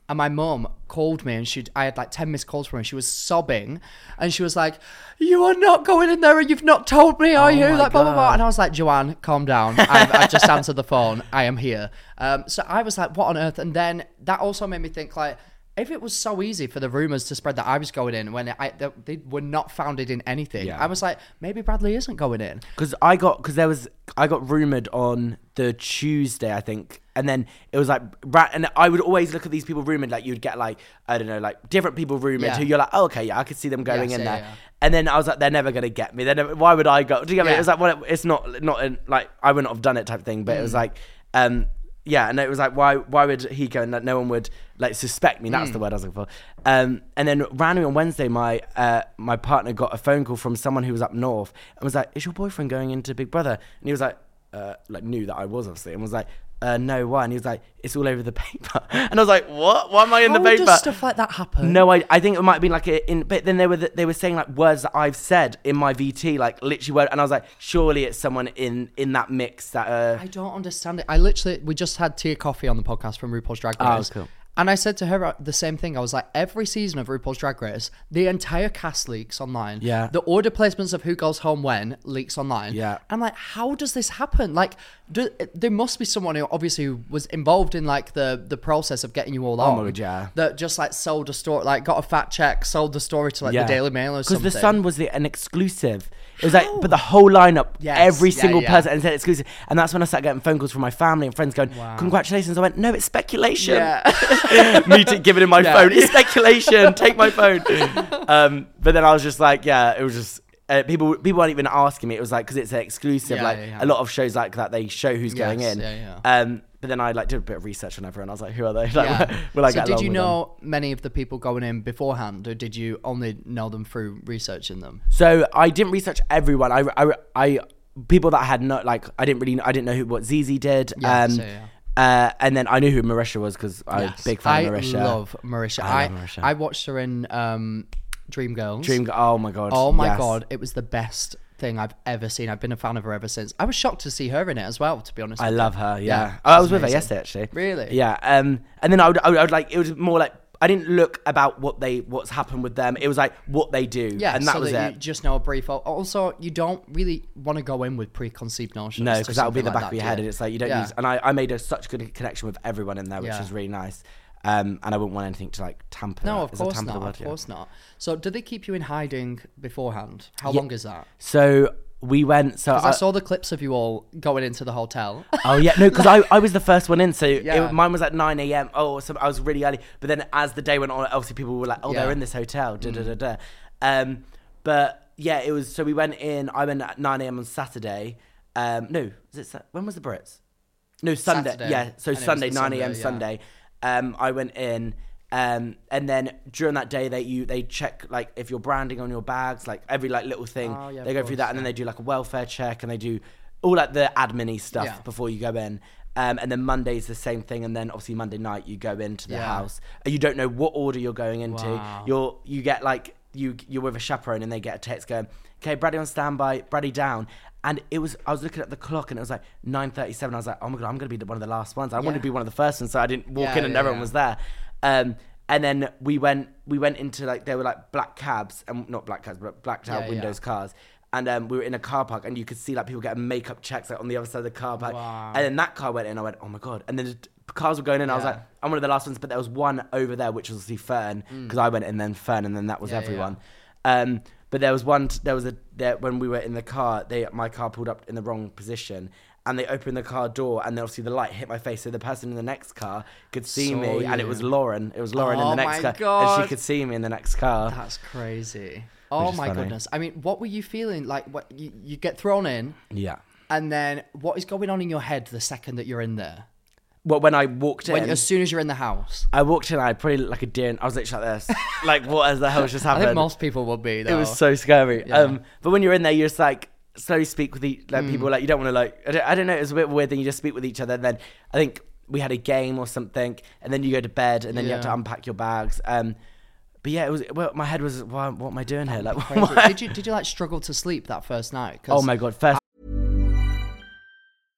And my mum called me and she I had like ten missed calls from her. She was sobbing and she was like, you are not going in there and you've not told me, are Oh you? my Like, blah, blah, blah. God. And I was like, Joanne, calm down. I've, I've just answered the phone. I am here. Um, so I was like, what on earth? And then that also made me think, like, if it was so easy for the rumours to spread that I was going in when I, they, they were not founded in anything, Yeah. I was like, maybe Bradley isn't going in. Because I got, because there was, I got rumoured on the Tuesday, I think. And then it was like, Brad, and I would always look at these people rumoured, like you'd get like, I don't know, like different people rumoured Yeah. who you're like, oh, okay, yeah, I could see them going Yes, in yeah, there. yeah. And then I was like, they're never going to get me. They're never, why would I go? Do you get me? Yeah. It was like, well, it's not, not in, like, I wouldn't have done it type thing, but Mm. it was like, um, yeah, and it was like, why why would he go and that no one would like suspect me? That's Mm. the word I was looking for. Um, and then randomly on Wednesday, my uh, my partner got a phone call from someone who was up north and was like, is your boyfriend going into Big Brother? And he was like, uh, like knew that I was obviously, and was like, uh, no, why? And he was like, it's all over the paper. And I was like, what? Why am I in How the paper? does stuff like that happen? No, I I think it might have been like a, in, but then they were they were saying like words that I've said in my V T, like literally word, and I was like, surely it's someone in in that mix that. Uh, I don't understand it. I literally, we just had Tia Coffee on the podcast from RuPaul's Drag Oh, Race. cool. And I said to her the same thing. I was like, every season of RuPaul's Drag Race, the entire cast leaks online. Yeah. The order placements of who goes home when leaks online. Yeah. I'm like, how does this happen? Like, do, there must be someone who obviously was involved in like the the process of getting you all on. Oh my God, yeah. That just like sold a story, like got a fact check, sold the story to like the Daily Mail or something. Because the Sun was the, an exclusive. It was like, but the whole lineup, Yes, every yeah, single yeah. person, and said exclusive. And that's when I started getting phone calls from my family and friends going, Wow. congratulations. I went, no, it's speculation. Yeah. Me to give it in my Yeah. phone. It's speculation. Take my phone. Um, but then I was just like, yeah, it was just. Uh, people people weren't even asking me. It was like, because it's an exclusive. Yeah, like yeah, yeah. a lot of shows like that, they show who's going Yes, in. yeah, Um, but then I like did a bit of research on everyone. I was like, who are they? Like, Yeah. will I So get did along you with them? know many of the people going in beforehand, or did you only know them through researching them? So I didn't research everyone. I, I, I people that I had not like. I didn't really. I didn't know who what Z Z did. Yeah, um, so, yeah. Uh, and then I knew who Marisha was because I'm a Yes. big fan I of Marisha. love Marisha. I I, love Marisha. I watched her in um, Dreamgirls. Dream. Oh my god. Oh my yes. god, it was the best thing I've ever seen. I've been a fan of her ever since. I was shocked to see her in it as well, to be honest. I with love you. her. Yeah. it I was with her amazing. yesterday actually. Really? Yeah. Um. And then I would, I would, I would like. It was more like I didn't look about what they what's happened with them. It was like what they do. Yeah, And that so was that it. you just know a brief. Also, you don't really want to go in with preconceived notions. No, to because that would be something the like back of that, your do head, you? and it's like you don't Yeah. use. And I, I made a such good connection with everyone in there, which Yeah. was really nice. Um, and I wouldn't want anything to like tamper. No, that. of Is that course tamper the not. word? Of Yeah. course not. So, did they keep you in hiding beforehand? How Yeah. long is that? So we went. So Because I, I, saw the clips of you all going into the hotel. oh yeah, no, because I, I was the first one in. So Yeah. it, mine was at nine a.m. Oh, so I was really early. But then as the day went on, obviously people were like, oh, Yeah. Mm. they're in this hotel. Da, da, da, da. Um, but yeah, it was. So we went in. I went at nine a.m. on Saturday. Um, no, was it? Sa- When was the Brits? No, Sunday. Saturday. Yeah, so And it was Sunday, the nine a.m. Sunday, Sunday. yeah. Um, I went in. Um, and then during that day, they you they check like if you're branding on your bags, like every like little thing. Oh, yeah, they of go through course, that, and then yeah. they do like a welfare check, and they do all like the admin-y stuff Yeah. before you go in. Um, and then Monday's the same thing, and then obviously Monday night you go into the Yeah. house. And you don't know what order you're going into. Wow. You're you get like you you're with a chaperone, and they get a text going, "Okay, Brady on standby, Brady down." And it was I was looking at the clock, and it was like nine thirty-seven. I was like, "Oh my god, I'm gonna be the- one of the last ones." I wanted Yeah. to be one of the first ones, so I didn't walk Yeah, in and yeah, everyone yeah. was there. Um, and then we went we went into like there were like black cabs and not black cabs but blacked out Yeah, windows yeah. cars. And um, we were in a car park, and you could see like people getting makeup checks like on the other side of the car park. Wow. And then that car went in. I went, oh my god! And then the t- cars were going in. I was Yeah. like, I'm one of the last ones, but there was one over there, which was obviously Fern, because I went in then Fern, and then that was Mm. Yeah, yeah, everyone. Um, but there was one. T- there was a there, when we were in the car. They my car pulled up in the wrong position. And they opened the car door, and then obviously the light hit my face, so the person in the next car could see Saw me, and it you. was Lauren. It was Lauren in Oh the next my car, God. and she could see me in the next car. That's crazy. Oh is my funny. goodness. I mean, what were you feeling? Like, what you, you get thrown in, Yeah. and then what is going on in your head the second that you're in there? Well, when I walked in, When, as soon as you're in the house. I walked in, I probably looked like a deer, and I was literally like this, like what the hell just I happened? think most people would be, though. It was so scary. Yeah. Um, but when you're in there, you just like slowly speak with each, Mm. like people. Like you don't want to like. I don't, I don't know. It was a bit weird. Then you just speak with each other. And then I think we had a game or something, and then you go to bed, and then you have to Yeah. unpack your bags. Um, but yeah, it was. Well, my head was. Why, what am I doing here? Like, Crazy. what? Did you did you like struggle to sleep that first night? 'Cause Oh my god! First.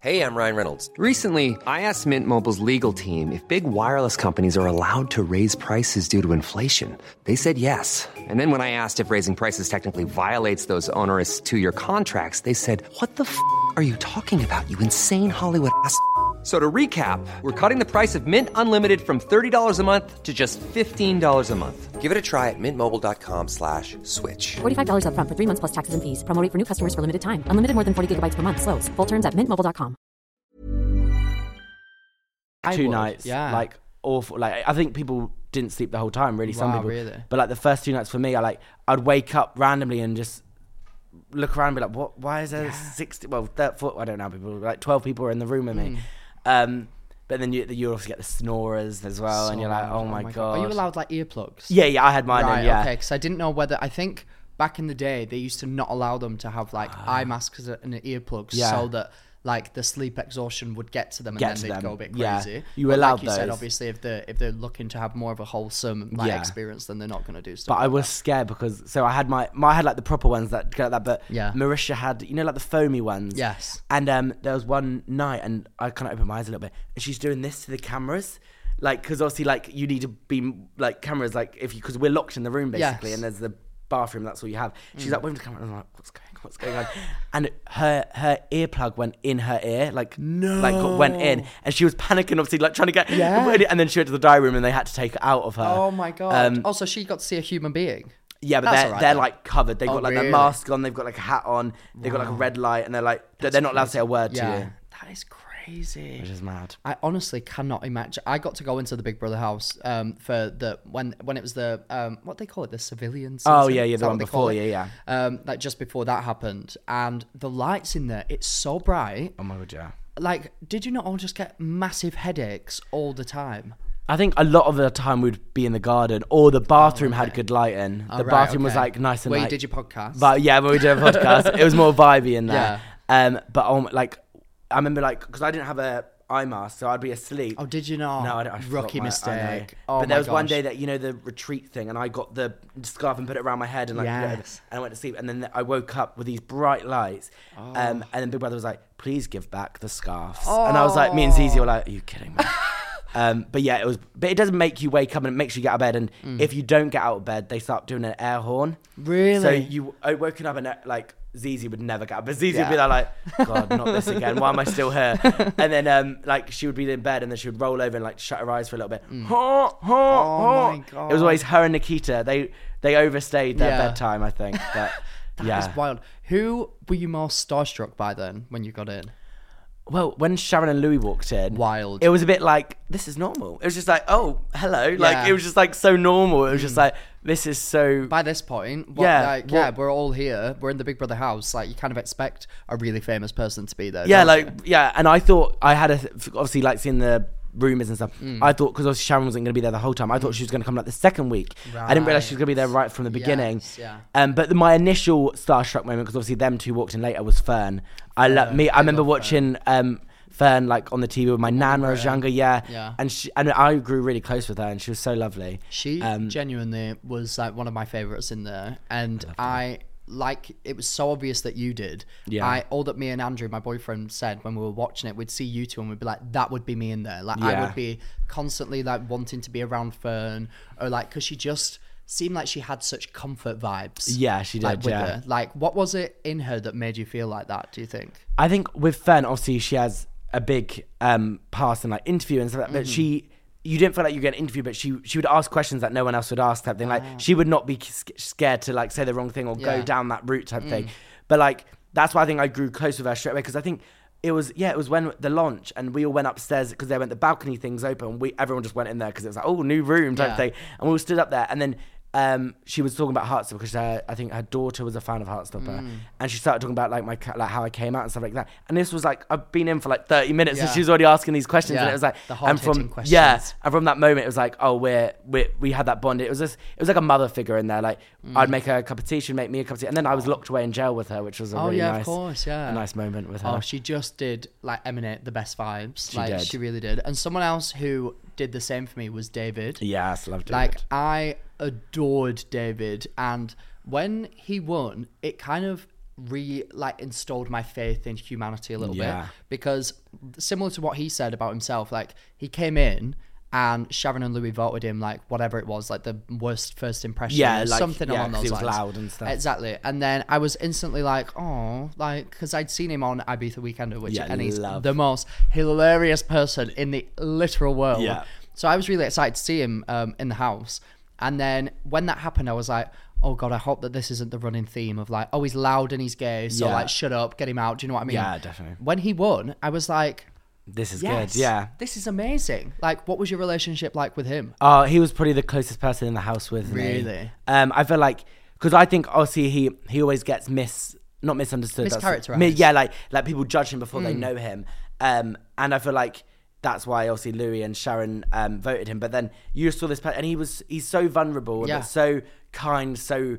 Hey, I'm Ryan Reynolds. Recently, I asked Mint Mobile's legal team if big wireless companies are allowed to raise prices due to inflation. They said yes. And then when I asked if raising prices technically violates those onerous two-year contracts, they said, what the f*** are you talking about, you insane Hollywood ass f- So to recap, we're cutting the price of Mint Unlimited from thirty dollars a month to just fifteen dollars a month. Give it a try at mintmobile.com slash switch. forty-five dollars up front for three months plus taxes and fees. Promo rate for new customers for limited time. Unlimited more than forty gigabytes per month. Slows full terms at mint mobile dot com. I Two would, nights, yeah. like awful. Like I think people didn't sleep the whole time. Really, some Wow, people. really? But like the first two nights for me, I like I'd wake up randomly and just look around and be like, what? Why is there sixty? Well, that foot. I don't know. People like twelve people are in the room with me. Um, But then you you also get the snorers as well, So and you're like, loud. oh my, god. Are you allowed like earplugs? Yeah, yeah, I had mine Right, in, yeah. okay, because I didn't know whether, I think back in the day, they used to not allow them to have like eye masks and earplugs Yeah. so that like the sleep exhaustion would get to them and Get then to they'd them. go a bit Yeah. crazy. You But allowed like you said, those. obviously, if they're, if they're looking to have more of a wholesome like Yeah. experience, then they're not going to do stuff But I like was that. scared because, so I had my, my I had like the proper ones that go like that, but Yeah. Marisha had, you know, like the foamy ones. Yes. And um, there was one night, and I kind of opened my eyes a little bit, and she's doing this to the cameras. Like, because obviously, like, you need to be, like, cameras, like, if you, because we're locked in the room, basically, Yes. and there's the bathroom, that's all you have. She's Mm. like, waving the camera, and I'm like, what's going on, what's going on? And her her earplug went in her ear, like, No. like, went in, and she was panicking, obviously, like, trying to get, Yeah. and then she went to the diary room, and they had to take it out of her. Oh my god. Um, also, she got to see a human being. Yeah, but That's they're alright they're then. like covered. They've Oh, got like really? their mask on. They've got like a hat on. They've got like a red light, and they're like they're, they're not allowed to say a word yeah. to you, That is crazy. which is mad. I honestly cannot imagine. I got to go into the Big Brother house um, for the when when it was the um, what they call it, the civilian season. Oh, yeah, yeah, Is the that one what they call before, it? yeah, Um, like just before that happened, and the lights in there, it's so bright. Oh my god, yeah. Like, did you not all just get massive headaches all the time? I think a lot of the time we'd be in the garden, or the bathroom had good lighting. Oh, the right, bathroom was okay. like nice and Where you like. did your podcast. But yeah, when we did a podcast, it was more vibey in there. Yeah. Um, but um, like I remember like because I didn't have a eye mask, so I'd be asleep. Oh, did you not? No, I don't. I forgot Rookie my- I know. mistake. Oh but there my was one gosh. day that you know the retreat thing, and I got the scarf and put it around my head, and like put it over, Yes. and I went to sleep, and then I woke up with these bright lights, Oh. um, and then Big Brother was like, "Please give back the scarves," and I was like, me and Zizi were like, "Are you kidding me?" Um, but yeah, it was. But it doesn't make you wake up, and it makes you get out of bed. And if you don't get out of bed, they start doing an air horn. Really? So you I woken up and uh, like Zizi would never get up, but Zizi would be Yeah. like, "God, not this again. Why am I still here?" And then um, like she would be in bed, and then she would roll over and like shut her eyes for a little bit. Ha, ha, ha. my God. It was always her and Nikita. They they overstayed their Yeah. bedtime, I think. But That yeah. is wild. Who were you most starstruck by then when you got in? Well, when Sharon and Louis walked in, Wild. It was a bit like, this is normal. It was just like, oh, hello. Like Yeah. it was just like so normal. It was just like, this is so. By this point, what, Yeah, like, yeah, what- we're all here. We're in the Big Brother house. Like, you kind of expect a really famous person to be there. Yeah, don't like you? yeah, and I thought I had a obviously like seeing the rumors and stuff. Mm. I thought because obviously Sharon wasn't going to be there the whole time. I thought she was going to come like the second week. I didn't realize she was going to be there right from the beginning. Yes, yeah. Um, but the, my initial starstruck moment, because obviously them two walked in later, was Fern. I love me. I I remember love watching um Fern like on the T V with my nan when I was younger. Yeah, Yeah. and she and I grew really close with her, and she was so lovely. She Um, genuinely was like one of my favorites in there, and I like it was so obvious that you did. Yeah. I all that me and Andrew, my boyfriend, said when we were watching it, we'd see you two and we'd be like, that would be me in there. Like I Yeah. would be constantly like wanting to be around Fern, or like because she just seemed like she had such comfort vibes. Yeah, she like, did, with yeah. her. Like, what was it in her that made you feel like that? Do you think? I think with Fern, obviously she has a big um past and like interview and stuff like that, but she you didn't feel like you get an interview, but she she would ask questions that no one else would ask type thing. Like she would not be sc- scared to like say the wrong thing or go Yeah. down that route type thing. But like that's why I think I grew close with her straight away, because I think it was yeah it was when the launch and we all went upstairs because they went the balcony things open. We everyone just went in there because it was like, oh, new room type Yeah. thing, and we all stood up there, and then. Um, she was talking about Heartstopper because her, I think her daughter was a fan of Heartstopper, Mm. and she started talking about like my ca- like how I came out and stuff like that. And this was like I've been in for like thirty minutes, and Yeah. she was already asking these questions, Yeah, and it was like the and from hard-hitting questions. yeah, and from that moment it was like oh we're, we we had that bond. It was just it was like a mother figure in there. Like I'd make her a cup of tea, she'd make me a cup of tea, and then I was locked away in jail with her, which was a Oh, really yeah, of nice, course, yeah. a nice moment with her. Oh, she just did like emanate the best vibes. She like did. she really did. And someone else who did the same for me was David. Yes, loved it. Like I adored David, and when he won, it kind of re like installed my faith in humanity a little Yeah. bit, because similar to what he said about himself, like he came in and Sharon and Louis voted him like whatever it was, like the worst first impression, Yeah, or like, something yeah, along 'cause those he was lines. loud and stuff. Exactly. And then I was instantly like, oh, like because I'd seen him on Ibiza Weekender, which Yeah, and he's love. the most hilarious person in the literal world. Yeah. So I was really excited to see him um, in the house. And then when that happened, I was like, oh God, I hope that this isn't the running theme of like, oh, he's loud and he's gay, so Yeah. like, shut up, get him out. Do you know what I mean? Yeah, definitely. When he won, I was like, This is yes, good. Yeah. this is amazing. Like, what was your relationship like with him? Oh, he was probably the closest person in the house with me. Really? Um, I feel like, because I think obviously he he always gets mis not misunderstood. that's- Mischaracterized. mi- Yeah, like like people judge him before they Mm. know him. Um, and I feel like that's why obviously Louis and Sharon um voted him. But then you saw this person, and he was he's so vulnerable and Yeah. so kind, so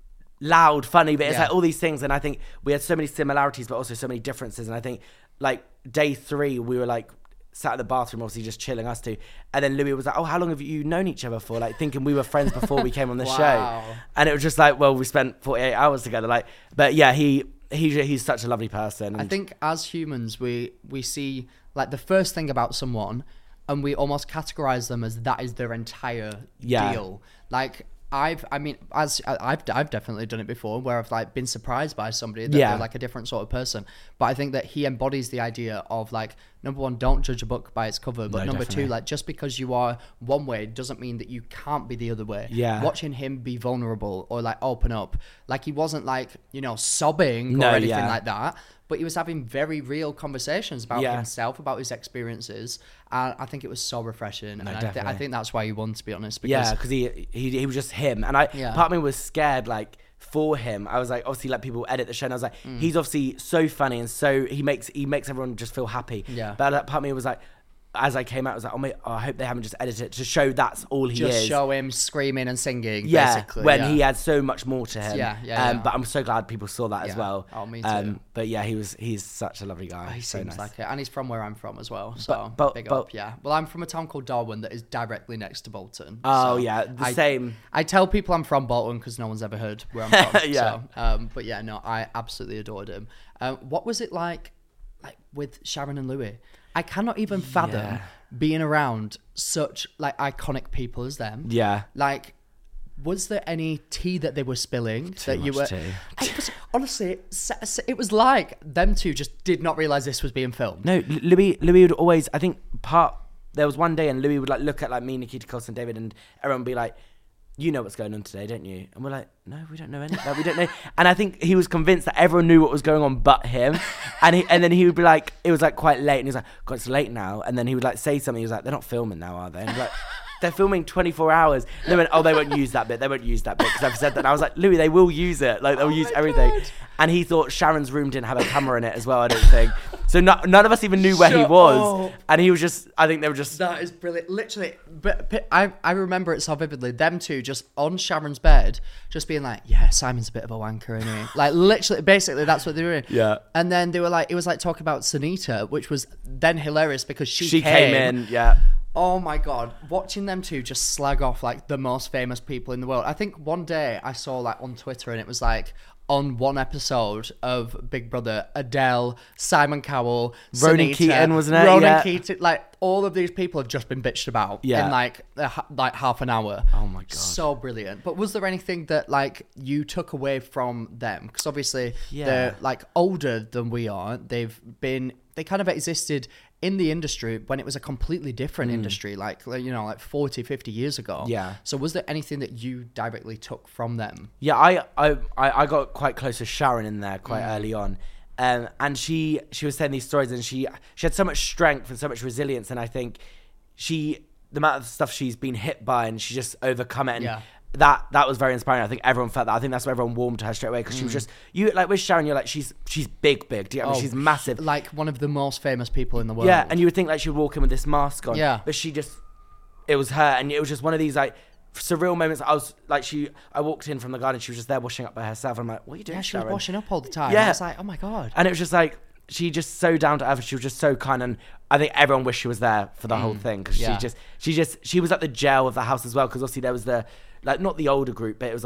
loud, funny, but it's Yeah. like all these things. And I think we had so many similarities, but also so many differences. And I think like day three, we were like sat in the bathroom, obviously just chilling, us two. And then Louis was like, oh, how long have you known each other for? Like thinking we were friends before we came on the Wow. show. And it was just like, well, we spent forty-eight hours together. Like, but yeah, he, he he's such a lovely person. I And think as humans, we we see like the first thing about someone, and we almost categorize them as that is their entire Yeah. deal. Like I've, I mean, as I- I've, I've definitely done it before, where I've like been surprised by somebody that Yeah. they're like a different sort of person. But I think that he embodies the idea of like, number one, don't judge a book by its cover. But No, number definitely. two, like just because you are one way doesn't mean that you can't be the other way. Yeah. Watching him be vulnerable or like open up, like he wasn't like, you know, sobbing No, or anything yeah. like that. But he was having very real conversations about Yeah. himself, about his experiences, and I think it was so refreshing. and I, th- I definitely. think that's why he won, to be honest. Because yeah, because he, he he was just him. And I Yeah. part of me was scared, like, for him. I was like, obviously, let people edit the show, and I was like, Mm. he's obviously so funny, and so he makes he makes everyone just feel happy. Yeah. But that part of me was like, as I came out, I was like, oh, my, oh I hope they haven't just edited it to show that's all he just is. show him screaming and singing, yeah, basically. when yeah. he had so much more to him. Yeah, yeah, Um, yeah. But I'm so glad people saw that as Yeah. well. Oh, me too. Um, but yeah, he was he's such a lovely guy. He so seems nice. like it, and he's from where I'm from as well. So but- big but- up, yeah. Well, I'm from a town called Darwin that is directly next to Bolton. Oh, so yeah, the I, same. I tell people I'm from Bolton because no one's ever heard where I'm from. Yeah. So, um, but yeah, no, I absolutely adored him. Um, what was it like, like with Sharon and Louis? I cannot even fathom Yeah. being around such like iconic people as them. Yeah. Like, was there any tea that they were spilling that you much were? tea. It was, honestly, s- s- it was like them two just did not realize this was being filmed. No, L- Louis Louis would always, I think part, there was one day and Louis would like look at like me, Nikita Colson, David, and everyone would be like, you know what's going on today, don't you? And we're like, no, we don't know anything. Like, we don't know. And I think he was convinced that everyone knew what was going on but him. And he, and then he would be like, it was like quite late, and he was like, God, it's late now. And then he would like say something. He was like, they're not filming now, are they? And he'd be like, they're filming twenty-four hours. And they went, oh, they won't use that bit. They won't use that bit because I've said that. And I was like, Louis, they will use it. Like they'll Oh use my everything. God. And he thought Sharon's room didn't have a camera in it as well, I don't think. So no, none of us even knew where he Shut was. up. And he was just, I think they were just, That is brilliant. Literally, but, but I, I remember it so vividly. Them two just on Sharon's bed, just being like, yeah, Simon's a bit of a wanker, isn't he? Like, literally, basically, that's what they were doing. Yeah. And then they were like, it was like talking about Sunita, which was then hilarious because she, she came in, yeah. Oh my God, watching them two just slag off like the most famous people in the world. I think one day I saw like on Twitter and it was like on one episode of Big Brother, Adele, Simon Cowell, Ronan Sunita, Keating, wasn't it? Ronan Yeah. Keating, like all of these people have just been bitched about Yeah. in like a, ha- like half an hour. Oh my God. So brilliant. But was there anything that like you took away from them? Because obviously Yeah. they're like older than we are. They've been, they kind of existed in the industry when it was a completely different industry, like, like, you know, like forty, fifty years ago. Yeah. So was there anything that you directly took from them? Yeah, I, I, I I got quite close to Sharon in there quite Mm. early on. Um, and she she was saying these stories, and she she had so much strength and so much resilience, and I think she, the amount of stuff she's been hit by, and she just overcome it, and Yeah. that that was very inspiring. I think everyone felt that. I think that's why everyone warmed to her straight away, because Mm. she was just, you like with Sharon, you're like, she's she's big, big. Do you know what I mean? Oh, She's massive. Like one of the most famous people in the world. Yeah, and you would think like she would walk in with this mask on. Yeah. But she just, it was her, and it was just one of these like surreal moments. I was like, she, I walked in from the garden, she was just there washing up by herself. I'm like, what are you doing, Yeah, she was Sharon? washing up all the time. Yeah. I was like, oh my God. And it was just like, she just so down to earth. She was just so kind, and I think everyone wished she was there for the whole thing, because yeah. she just, she just, she was at the gel of the house as well. Because obviously there was the, like, not the older group, but it was like,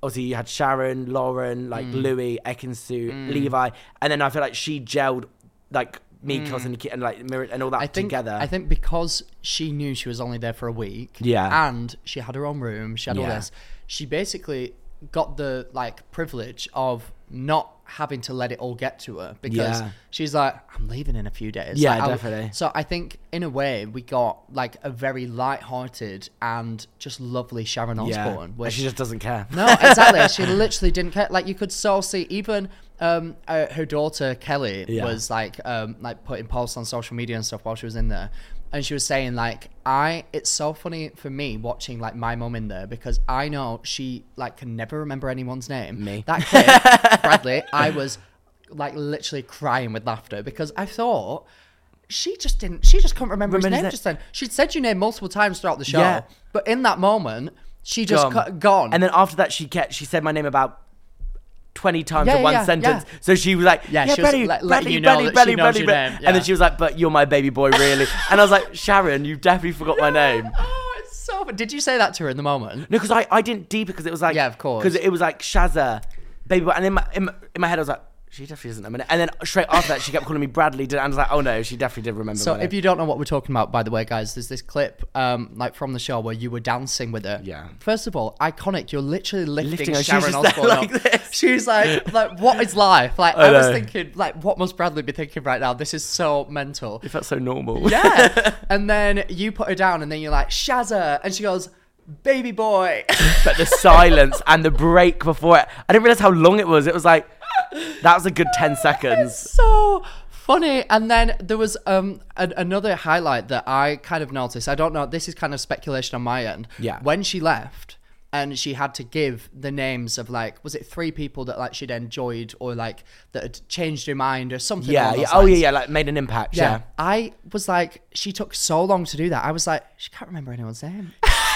obviously you had Sharon, Lauren, like Mm. Louis, Ekin-Su, Levi, and then I feel like she gelled like me, Kels, and Nikita, and like Mir- and all that I think, together. I think because she knew she was only there for a week, Yeah. and she had her own room, she had all Yeah. this, she basically got the like privilege of not having to let it all get to her because Yeah. she's like, I'm leaving in a few days. Yeah, Like, I'll- definitely. So I think in a way we got like a very light-hearted and just lovely Sharon yeah, Osbourne. and which she just doesn't care. No, exactly. She literally didn't care. Like you could so see even um, uh, her daughter Kelly Yeah. was like um, like putting posts on social media and stuff while she was in there, and she was saying like I. It's so funny for me watching like my mum in there because I know she like can never remember anyone's name. Me. That kid, Bradley. I was like literally crying with laughter because I thought. She just didn't. She just couldn't remember, Remember his name his just then. She'd said your name multiple times throughout the show, Yeah. but in that moment, she just Gone. cut, gone. And then after that, she kept she said my name about twenty times Yeah, in one yeah, sentence. yeah. So she was like, Yeah, yeah, she was Bradley, let- letting Bradley, you know Bradley, that she Bradley, knows Bradley, your Bradley. name, And yeah. then she was like, but you're my baby boy, really. And I was like, Sharon, you definitely forgot my name. Oh, it's so. Did you say that to her in the moment? No, because I, I didn't deep it because it was like, Yeah, of course. because it was like Shazza, baby boy. And in my, in my, in my head, I was like, she definitely doesn't know my name. And then straight after that, she kept calling me Bradley. And I was like, oh no, she definitely did remember So my name. if you don't know what we're talking about, by the way, guys, there's this clip, um, like from the show where you were dancing with her. Yeah. First of all, iconic. You're literally lifting, Lifting her. She's Sharon just there Osbourne like up. this. She's like, like, what is life? Like, I I, was know. thinking, like, what must Bradley be thinking right now? This is so mental. It felt so normal. Yeah. And then you put her down, and then you're like, Shazza, and she goes, baby boy. But the silence and the break before it, I didn't realize how long it was. It was like, that was a good ten seconds. So funny. And then there was um a- another highlight that I kind of noticed. I don't know, this is kind of speculation on my end. Yeah. When she left and she had to give the names of like, was it three people that like she'd enjoyed or like that had changed her mind or something Yeah, along yeah. those Oh, yeah, lines? yeah. Like made an impact. Yeah. Yeah. I was like, she took so long to do that. I was like, she can't remember anyone's name.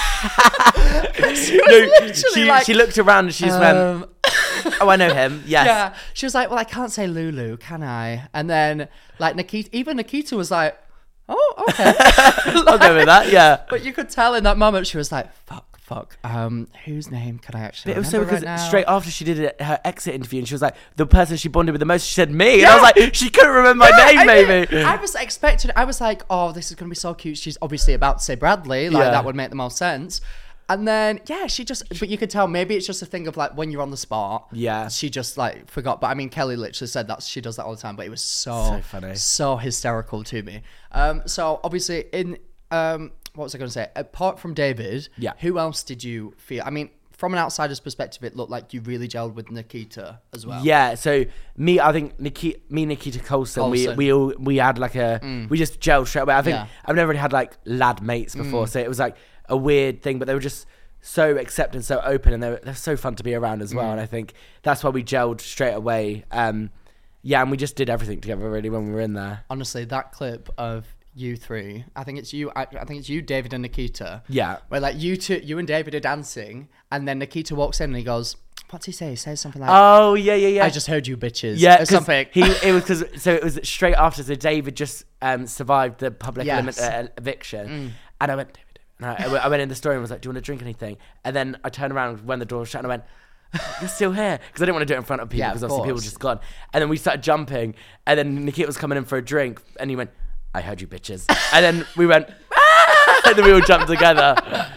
she was No, literally she, like, she looked around and she just went, um, oh, I know him. Yes. yeah. She was like, well, I can't say Lulu, can I? And then, like, Nikita, even Nikita was like, oh, okay. I'll go with that. Yeah. But you could tell in that moment, she was like, fuck, fuck. Um, whose name can I actually But it was so remember because right now? straight after she did it, her exit interview, and she was like, the person she bonded with the most, she said me. And Yeah. I was like, she couldn't remember my Yeah, name, I did. maybe. I was expecting, I was like, oh, this is going to be so cute. She's obviously about to say Bradley. Like, Yeah. that would make the most sense. And then, yeah, she just, but you could tell maybe it's just a thing of like when you're on the spot. Yeah. She just like forgot. But I mean, Kelly literally said that she does that all the time, but it was so, So funny. so hysterical to me. Um, so obviously in, um, what was I going to say? Apart from David, Yeah. who else did you feel? I mean, from an outsider's perspective, it looked like you really gelled with Nikita as well. Yeah, so me, I think Nikita, me, Nikita Coulson, we Coulson. we all we had like a we just gelled straight away. I think Yeah. I've never really had like lad mates before, so it was like a weird thing, but they were just so accepting, so open, and they were, they're so fun to be around as well. And I think that's why we gelled straight away. Um, yeah, and we just did everything together really when we were in there. Honestly, that clip of you three, I think it's you, I, I think it's you, David, and Nikita. Yeah. Where like you two, you and David are dancing, and then Nikita walks in and he goes, "What's he say?" He says something like, Oh yeah, yeah, yeah. "I just heard you bitches." Yeah, or 'cause something. He it was because so it was straight after. So David just um, survived the public Yes. limit, uh, eviction, and I went, David. And I, I went- I went in the store and was like, "Do you want to drink anything?" And then I turned around when the door was shut, and I went, "You're still here," because I didn't want to do it in front of people Yeah, of because obviously people were course. just gone. And then we started jumping, and then Nikita was coming in for a drink, and he went, "I heard you bitches," and then we went, "Ah!" and then we all jumped together.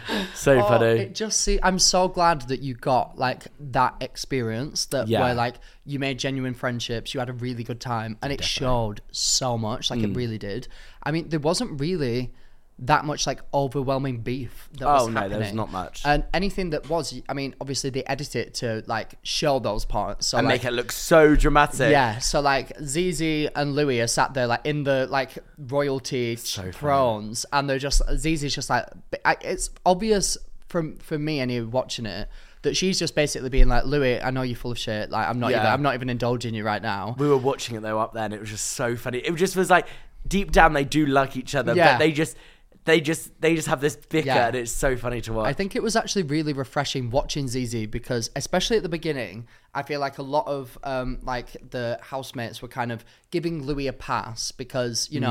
So Oh, funny. It just see, I'm so glad that you got like that experience that Yeah. where like you made genuine friendships, you had a really good time, and it showed so much. Like Mm. it really did. I mean, there wasn't really that much like overwhelming beef that Oh, was no, there was happening. not much. And anything that was, I mean, obviously they edit it to like show those parts, so and like, make it look so dramatic. yeah, so like Zizi and Louis are sat there like in the like royalty funny. thrones, and they're just Zizi's just like I- it's obvious from for me anyway watching it that she's just basically being like, Louis, I know you're full of shit. Like I'm not Yeah. even I'm not even indulging you right now. We were watching it though up there, and it was just so funny. It just was like deep down they do like each other, Yeah. but they just they just they just have this bicker, Yeah. and it's so funny to watch. I think it was actually really refreshing watching Zizi because, especially at the beginning, I feel like a lot of um, like the housemates were kind of giving Louis a pass because you know,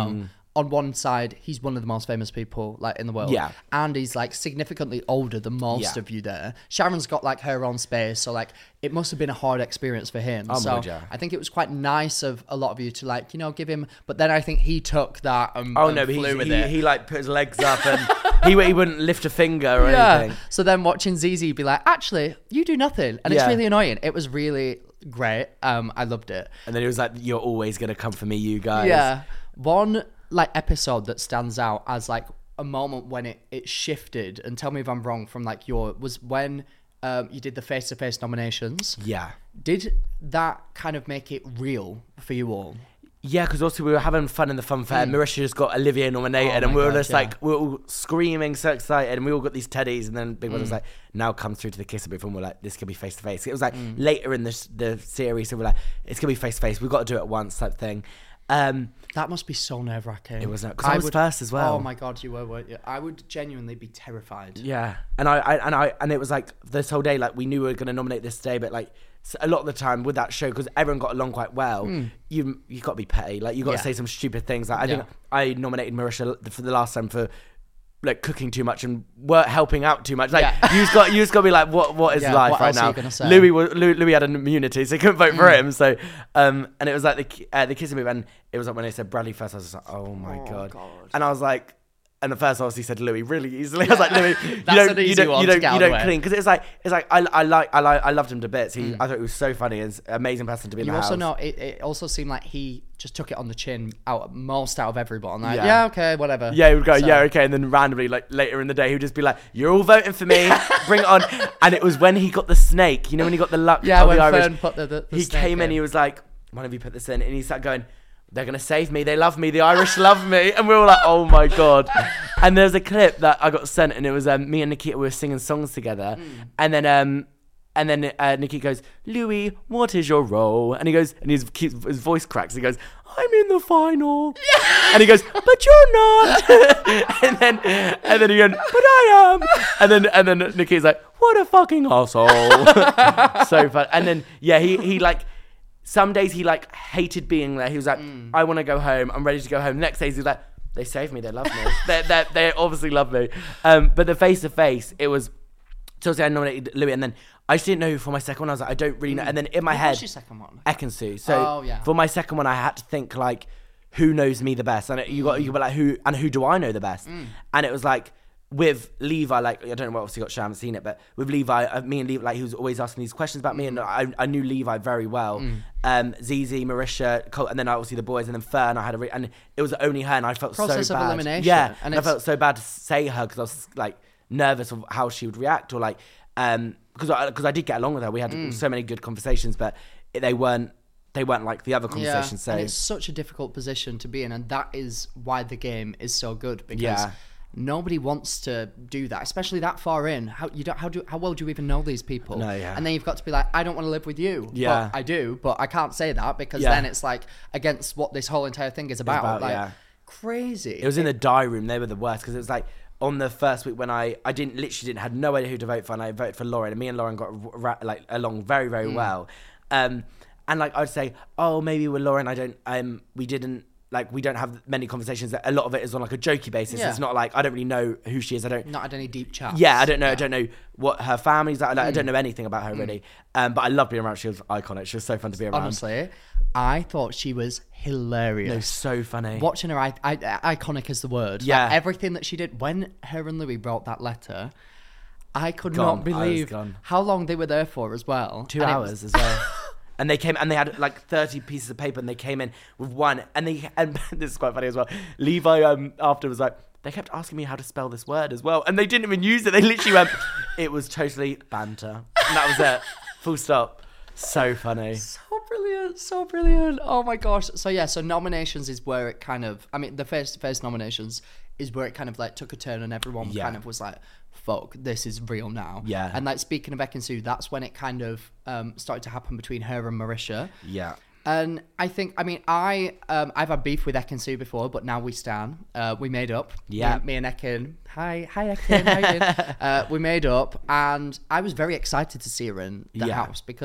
on one side, he's one of the most famous people like in the world. Yeah. And he's like significantly older than most Yeah. of you there. Sharon's got like her own space. So like it must have been a hard experience for him. Oh, so God, yeah. I think it was quite nice of a lot of you to like, you know, give him, but then I think he took that and, Oh and no, but flew he, with he, it. he like put his legs up and he, he wouldn't lift a finger or yeah. anything. So then watching Z Z be like, actually, you do nothing. And it's Yeah. really annoying. It was really great. Um, I loved it. And then he was like, "You're always gonna come for me, you guys." Yeah. One like episode that stands out as like a moment when it, it shifted, and tell me if I'm wrong, from like your, was when um, you did the face-to-face nominations. Yeah. Did that kind of make it real for you all? Yeah, because also we were having fun in the fun fair. Mm. Marisha just got Olivia nominated, Oh and my we were God, just yeah. like, we were all screaming, so excited, and we all got these teddies. And then Big Brother Mm. was like, "Now come through to the kiss booth," and we're like, "This could be face to face." It was like Mm. later in the the series, so we're like, "It's gonna be face to face. We've got to do it once," type thing. Um, That must be so nerve wracking. It was, because I was first as well. Oh my God, you were, weren't you? I would genuinely be terrified. Yeah, and I, I and I and it was like this whole day, like we knew we were gonna nominate this day, but like s- a lot of the time with that show, because everyone got along quite well, you you got to be petty, like you got to Yeah. say some stupid things. Like I Yeah. think I nominated Marisha for the last time for like cooking too much and weren't helping out too much. Like Yeah. you just got you just got to be like, what what is Yeah, life what right else are now? you gonna say? Louis was Louis, Louis had an immunity, so he couldn't vote for him. So um, and it was like the ki- uh, the kissing move, and it was like when they said Bradley first, I was just like, oh my god. God. and I was like. And the first obviously said Louis really easily. I was like, Louis, you That's don't, an you easy don't, one you to don't, get out you of the don't way. clean, because it's like, it's like I, I like, I like, I loved him to bits. He, I thought he was so funny and an amazing person to be in You the also house. know it, it also seemed like he just took it on the chin out most out of everybody. Like, Yeah. yeah, okay, whatever. Yeah, he would go, So- yeah, okay, and then randomly, like later in the day, he would just be like, "You're all voting for me, bring it on." And it was when he got the snake. You know, when he got the luck. Yeah, of when the Irish, Fern put the- the- the he snake came in, in. he was like, "One of you put this in," and he started going, "They're gonna save me. They love me. The Irish love me." And we were like, "Oh my god!" And there's a clip that I got sent, and it was um, me and Nikita were singing songs together, Mm. and then um, and then uh, Nikita goes, "Louis, what is your role?" And he goes, and his keeps, his voice cracks. He goes, "I'm in the final," and he goes, "But you're not." and then and then he goes, "But I am." And then and then Nikita's like, "What a fucking asshole!" So fun. And then yeah, he he like. Some days he like hated being there. He was like, "I want to go home. I'm ready to go home." Next days he's like, "They saved me. They love me. they they they obviously love me." Um, but the face to face, it was. So obviously I nominated Louis, and then I just didn't know who for my second one. I was like, I don't really know. And then in my What head, was your second one? Ekansu. So Oh, yeah. for my second one, I had to think like, who knows me the best? And it, you got you got like who and who do I know the best? And it was like. With Levi, like, I don't know what obviously got show, I haven't seen it, but with Levi, uh, me and Levi, like, he was always asking these questions about me, and I, I knew Levi very well. Um, Z Z, Marisha, Col- and then obviously the boys, and then Fern, I had a, re- and it was only her, and I felt Process so of bad. elimination, Yeah, and and I it's- felt so bad to say her, because I was, like, nervous of how she would react, or, like, um, because I, because I did get along with her, we had so many good conversations, but it, they weren't, they weren't like the other conversations, so... and it's such a difficult position to be in, and that is why the game is so good, because Yeah. nobody wants to do that, especially that far in. How you don't how do how well do you even know these people? No, yeah. And then you've got to be like, I don't want to live with you. Yeah. But I do, but I can't say that because Yeah. then it's like against what this whole entire thing is about. about, like yeah. crazy. It was in the diary room. They were the worst because it was like on the first week when I I didn't literally didn't had no idea who to vote for, and I voted for Lauren, and me and Lauren got ra- like along very very Mm. well. Um, and like I'd say, oh maybe with Lauren I don't um we didn't. Like, we don't have many conversations. A lot of it is on, like, a jokey basis. Yeah. It's not like, I don't really know who she is. I don't... not had any deep chats. Yeah, I don't know. I don't know what her family's like. Like, I don't know anything about Mm. her, really. Um, but I love being around. She was iconic. She was so fun to be around. Honestly, I thought she was hilarious. No, so funny. Watching her, I, I, iconic is the word. Yeah. Like, everything that she did. When her and Louis wrote that letter, I could Gone. not I was believe gone. how long they were there for as well. Two And it hours was- as well. And they came and they had like thirty pieces of paper, and they came in with one. And they and this is quite funny as well. Levi um after was like, they kept asking me how to spell this word as well, and they didn't even use it. They literally went, it was totally banter, and that was it. Full stop. So funny. So brilliant, so brilliant. Oh my gosh. So yeah, so nominations is where it kind of, I mean, the face-to-face nominations is where it kind of like took a turn and everyone Yeah. kind of was like, fuck, this is real now. Yeah. And like speaking of Ekansu, that's when it kind of um, started to happen between her and Marisha. Yeah. And I think, I mean, I, um, I've had beef with Ekansu before, but now we stand. Uh, we made up. Yeah. Me, me and Ekin. Hi, hi Ekin. How you doing? uh, we made up, and I was very excited to see her in the Yeah. house because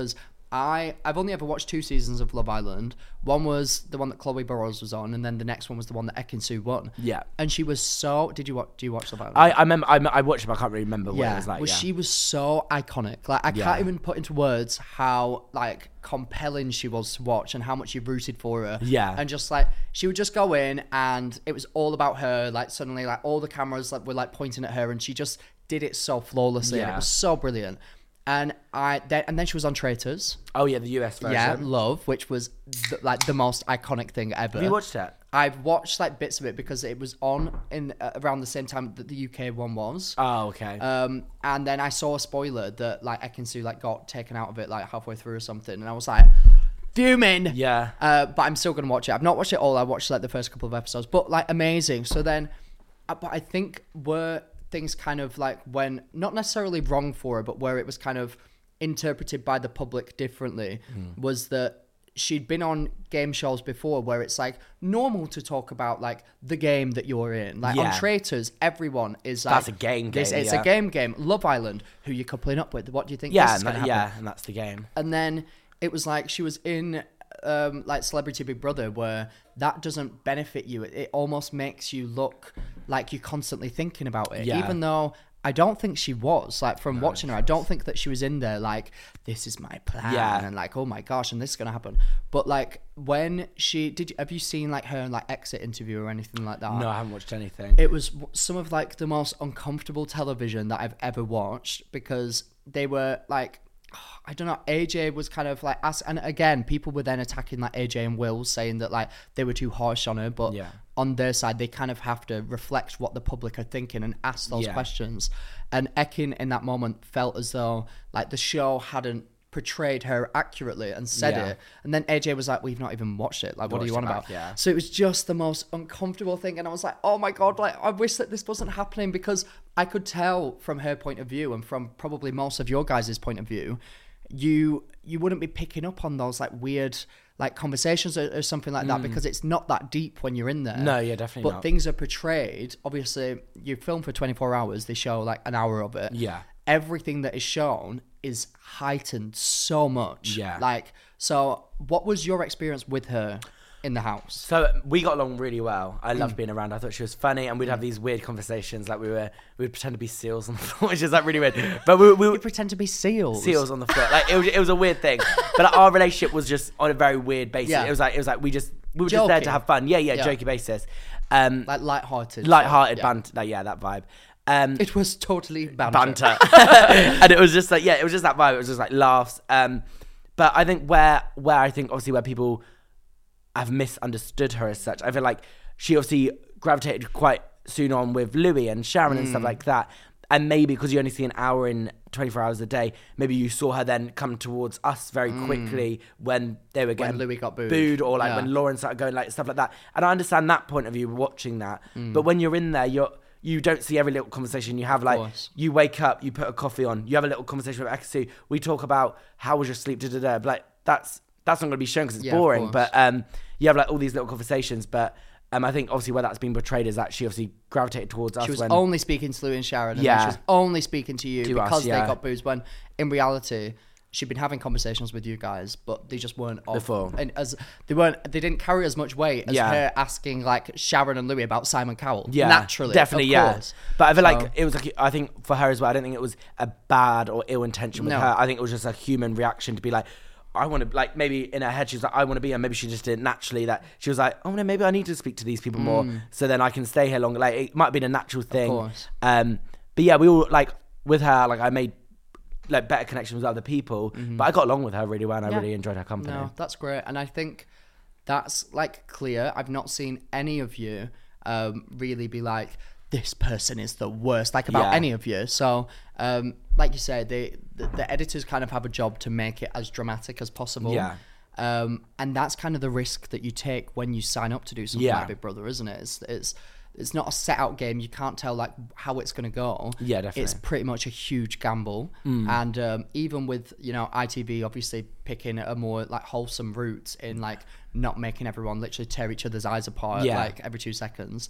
I, I've only ever watched two seasons of Love Island. One was the one that Chloe Burrows was on, and then the next one was the one that Ekin-Su won. Yeah. And she was so... Did you watch, do you watch Love Island? I, I remember, I, I watched it, but I can't really remember what yeah. it was like. Well, yeah. she was so iconic. Like, I Yeah. can't even put into words how, like, compelling she was to watch and how much you rooted for her. Yeah. And just, like, she would just go in and it was all about her. Like, suddenly, like, all the cameras like were, like, pointing at her and she just did it so flawlessly. And it Yeah. was so brilliant. And I then and then she was on Traitors. Oh yeah, the U S version. Yeah, Love, which was th- like the most iconic thing ever. Have you watched it? I've watched like bits of it because it was on in uh, around the same time that the U K one was. Oh, okay. Um, and then I saw a spoiler that like Ekin-Su like got taken out of it like halfway through or something, and I was like, fuming. Yeah. Uh, but I'm still gonna watch it. I've not watched it all. I watched like the first couple of episodes, but like amazing. So then, uh, but I think where things kind of like went not necessarily wrong for her, but where it was kind of interpreted by the public differently mm. was that she'd been on game shows before where it's like normal to talk about like the game that you're in. Like yeah. on Traitors, everyone is like, that's a game game. This, it's yeah. a game game. Love Island, who you're coupling up with. What do you think? Yeah, this is and gonna that, happen? yeah, and that's the game. And then it was like she was in um, like Celebrity Big Brother, where that doesn't benefit you. It, it almost makes you look like you're constantly thinking about it, Yeah. even though. I don't think she was, like, from no, watching her, I don't think that she was in there, like, this is my plan, yeah. and, like, oh, my gosh, and this is going to happen. But, like, when she, did you, have you seen, like, her, like, exit interview or anything like that? No, I haven't watched anything. It was some of, like, the most uncomfortable television that I've ever watched, because they were, like, I don't know, A J was kind of like, ask, and again, people were then attacking like A J and Will, saying that like they were too harsh on her, but yeah. on their side, they kind of have to reflect what the public are thinking and ask those yeah. questions. And Ekin in that moment felt as though like the show hadn't portrayed her accurately and said yeah. it. And then A J was like, we've not even watched it. Like, what do you want back, about? Yeah. So it was just the most uncomfortable thing. And I was like, oh my God, like, I wish that this wasn't happening, because I could tell from her point of view and from probably most of your guys' point of view, you you wouldn't be picking up on those like weird like conversations or, or something like that, mm. because it's not that deep when you're in there. No, yeah, definitely But not. things are portrayed, obviously you film for twenty-four hours, they show like an hour of it. Yeah. Everything that is shown is heightened so much. Yeah. Like, so what was your experience with her in the house? So we got along really well. I loved Mm. being around. I thought she was funny, and we'd have these weird conversations. Like we were, we'd pretend to be seals on the floor, which is like really weird. But we, we You pretend to be seals. seals on the floor. Like it was, it was a weird thing. But like, our relationship was just on a very weird basis. Yeah. It was like it was like we just we were just there Joking. to have fun. Yeah, yeah, Yeah. jokey basis. Um, Like light-hearted. light-hearted yeah. banter. Like, yeah, that vibe. Um, It was totally banter. banter. And it was just like, yeah, it was just that vibe. It was just like laughs. Um, but I think where where I think obviously where people have misunderstood her as such, I feel like she obviously gravitated quite soon on with Louis and Sharon and stuff like that. And maybe because you only see an hour in twenty-four hours a day, maybe you saw her then come towards us very quickly when they were getting Louis got booed. or like Yeah. when Lauren started going like stuff like that. And I understand that point of view watching that. But when you're in there, you're you don't see every little conversation. You have like course. you wake up, you put a coffee on, you have a little conversation with Ekin-Su. We talk about how was your sleep, da da da. But like that's that's not going to be shown because it's Yeah, of boring. course. But um, you have like all these little conversations. But um, I think obviously where that's been portrayed is that she obviously gravitated towards us. She was when, only speaking to Louis and Sharon, and Yeah. then she was only speaking to you To us, because yeah. they got boozed. When in reality, she'd been having conversations with you guys, but they just weren't of, Before. and as they weren't, they didn't carry as much weight as Yeah. her asking like Sharon and Louis about Simon Cowell. Yeah, naturally, definitely, of yeah. course. But I feel So- like it was like I think for her as well. I don't think it was a bad or ill intention with No. her. I think it was just a human reaction to be like, I want to like maybe in her head she was like, I want to be, and maybe she just did it naturally that she was like, oh no, maybe I need to speak to these people more so then I can stay here longer. Like it might have been a natural thing. course. Um, but yeah, we all like with her. Like I made like better connections with other people, but I got along with her really well, and I Yeah. really enjoyed her company. No, that's great, and I think that's like clear. I've not seen any of you um, really be like, this person is the worst, like about Yeah. any of you. So, um, like you said, they, the, the editors kind of have a job to make it as dramatic as possible. Yeah. Um, and that's kind of the risk that you take when you sign up to do something Yeah. like Big Brother, isn't it? It's, it's it's not a set out game. You can't tell like how it's going to go. Yeah, definitely. It's pretty much a huge gamble. And um, even with, you know, I T V obviously picking a more like wholesome route in like not making everyone literally tear each other's eyes apart Yeah. like every two seconds.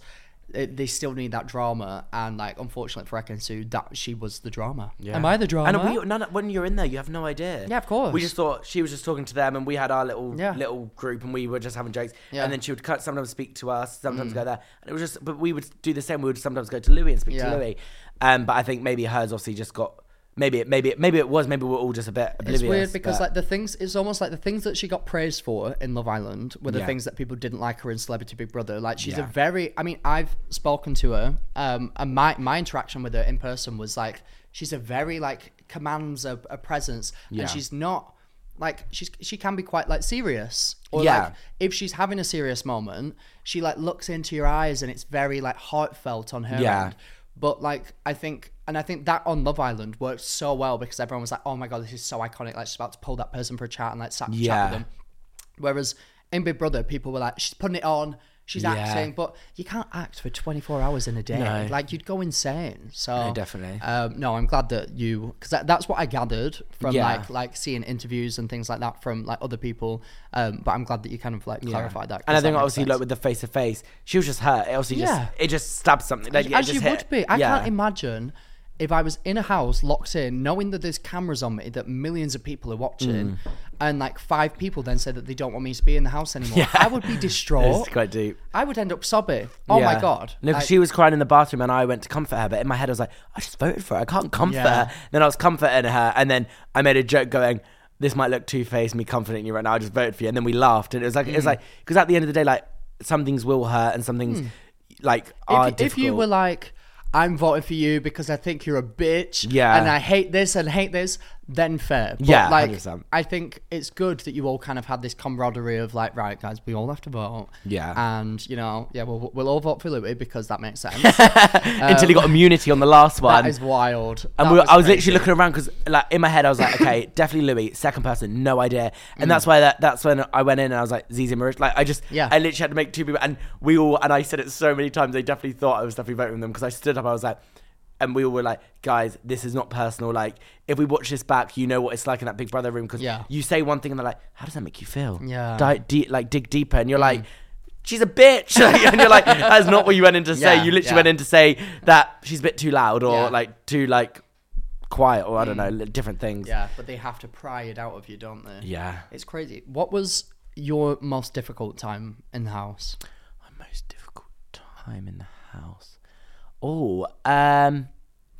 it, they still need that drama, and like unfortunately for Ekin-Su, that she was the drama. Yeah. Am I the drama? And we, none, when you're in there, you have no idea. Yeah, of course. We just thought she was just talking to them, and we had our little Yeah. little group, and we were just having jokes. Yeah. And then she would cut, sometimes speak to us, sometimes go there, and it was just. But we would do the same. We would sometimes go to Louis and speak Yeah. to Louis. Um, but I think maybe hers obviously just got. Maybe it, maybe it, maybe it was. Maybe we're all just a bit oblivious. It's weird because but- like the things, it's almost like the things that she got praised for in Love Island were the Yeah. things that people didn't like her in Celebrity Big Brother. Like she's a Yeah. very, I mean, I've spoken to her, um, and my my interaction with her in person was like she's a very like commands a, a presence, Yeah. and she's not like she's she can be quite like serious, or Yeah. like if she's having a serious moment, she like looks into your eyes and it's very like heartfelt on her Yeah. end. But like I think, and I think that on Love Island worked so well because everyone was like, "Oh my god, this is so iconic!" Like she's about to pull that person for a chat and like sat Yeah. chat with them. Whereas in Big Brother, people were like, "She's putting it on, she's Yeah. acting," but you can't act for twenty-four hours in a day. No. Like you'd go insane. So No, definitely. Um, no, I'm glad that you, because that, that's what I gathered from Yeah. like like seeing interviews and things like that from like other people. Um, but I'm glad that you kind of like clarified that. 'cause And I that think makes obviously sense. like with the face to face, she was just hurt. It obviously Yeah. just it just stabbed something. Like, it As just you hit. would be. I Yeah. can't imagine if I was in a house locked in, knowing that there's cameras on me, that millions of people are watching, Mm. and like five people then say that they don't want me to be in the house anymore. I would be distraught. It's quite deep. I would end up sobbing. Oh my Yeah. god. No, because Like, she was crying in the bathroom and I went to comfort her, but in my head I was like, I just voted for her. I can't comfort Yeah. her. Then I was comforting her, and then I made a joke going, "This might look two-faced, me comforting you right now. I just voted for you." And then we laughed, and it was like, it was like, because at the end of the day, like some things will hurt and some things like are if, if difficult. you were like, I'm voting for you because I think you're a bitch, Yeah. and I hate this and hate this, then fair. But Yeah, like, one hundred percent. I think it's good that you all kind of had this camaraderie of like, right, guys, we all have to vote. Yeah. And, you know, yeah, we'll, we'll all vote for Louis because that makes sense. until he got immunity on the last one. That is wild. And That we were, I was crazy. literally looking around because, like, in my head, I was like, okay, definitely Louis, second person, no idea. And that's why that, that's when I went in and I was like, Zizi Marish. Like, I just, Yeah. I literally had to make two people. And we all, and I said it so many times, they definitely thought I was definitely voting with them because I stood up, I was like, and we all were like, guys, this is not personal. Like, if we watch this back, you know what it's like in that Big Brother room because Yeah. you say one thing and they're like, how does that make you feel? Yeah. Di- de- like, dig deeper. And you're like, she's a bitch. And you're like, that's not what you went in to say. Yeah, You literally yeah. went in to say that she's a bit too loud or Yeah. like too like quiet or I don't know, different things. Yeah, but they have to pry it out of you, don't they? Yeah. It's crazy. What was your most difficult time in the house? My most difficult time in the house. Oh, um,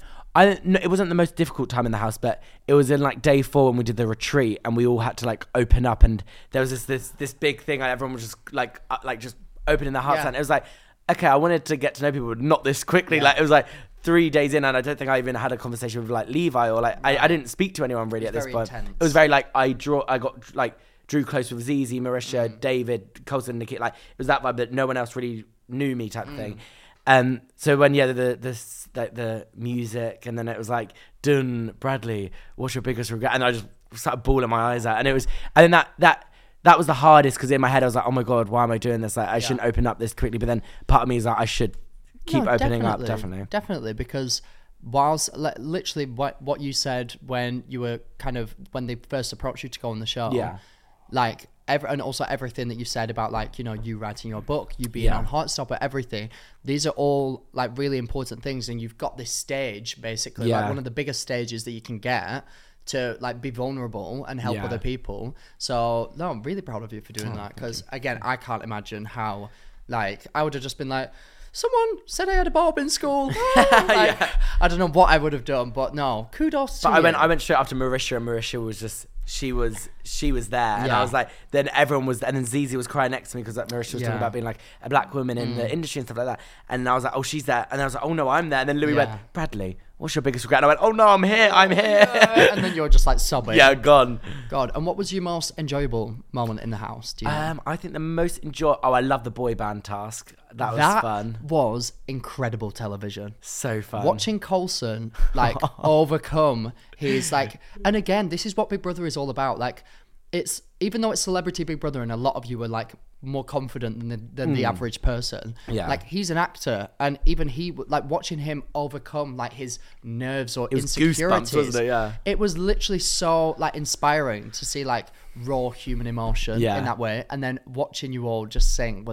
I no, it wasn't the most difficult time in the house, but it was in like day four when we did the retreat and we all had to like open up and there was this this this big thing and everyone was just like uh, like just opening their hearts Yeah. and it was like, okay, I wanted to get to know people, but not this quickly. Yeah. Like it was like three days in and I don't think I even had a conversation with like Levi or like I, I didn't speak to anyone really It at was this very point. intense. It was very like I draw I got like drew close with Zizi, Marisha, Mm. David, Colson, Nikki. Like it was that vibe that no one else really knew me type Mm. thing. Um, so when yeah the the the, the the music and then it was like dun Bradley, what's your biggest regret? And I just started bawling my eyes out and it was and then that that that was the hardest because in my head I was like, oh my god, why am I doing this? Like I shouldn't open up this quickly. But then part of me is like I should keep No, opening up. Definitely. Definitely, because whilst li- literally what what you said when you were kind of when they first approached you to go on the show, Yeah. like every, and also everything that you said about like, you know, you writing your book, you being Yeah. on Heartstopper, everything, these are all like really important things, and you've got this stage basically, like Yeah. one of the biggest stages that you can get to like be vulnerable and help Yeah. other people. So no, I'm really proud of you for doing that, because again, I can't imagine how, like, I would have just been like, someone said I had a bob in school. Ah, like, I don't know what I would have done, but no, kudos to But you. I went I went straight after Marisha and Marisha was just she was she was there and Yeah. I was like then everyone was and then Zizi was crying next to me because like, Marisha was Yeah. talking about being like a black woman in the industry and stuff like that and I was like oh she's there and I was like oh no I'm there and then Louis Yeah. went Bradley what's your biggest regret and I went oh no I'm here I'm here and then you're just like sobbing. yeah gone God. And what was your most enjoyable moment in the house? Do you know? um I think the most enjoy oh I love the boy band task that was that fun was incredible television. so fun Watching Coulson like overcome his like, and again, this is what Big Brother is all about. Like, it's even though it's Celebrity Big Brother, and a lot of you are like more confident than the, than the average person. Yeah. like he's an actor, and even he like watching him overcome like his nerves or was insecurities. Goosebumps, wasn't it? Yeah. It was literally so like inspiring to see like raw human emotion Yeah. in that way, and then watching you all just sing was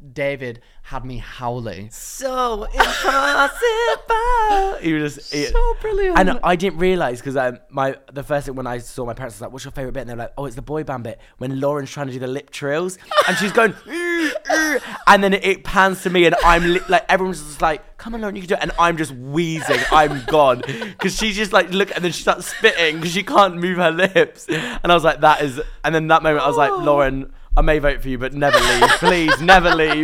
David had me howling. So impossible. He was just he, So brilliant. And I didn't realise because um, my the first thing when I saw my parents was like, "What's your favourite bit?" And they're like, "Oh, it's the boy band bit when Lauren's trying to do the lip trills and she's going." And then it, it pans to me and I'm li- like, everyone's just like, "Come on, Lauren, you can do it." And I'm just wheezing. I'm gone. Because she's just like, look, and then she starts spitting because she can't move her lips. And I was like, that is, and then that moment I was like, Lauren, I may vote for you, but never leave. Please, never leave.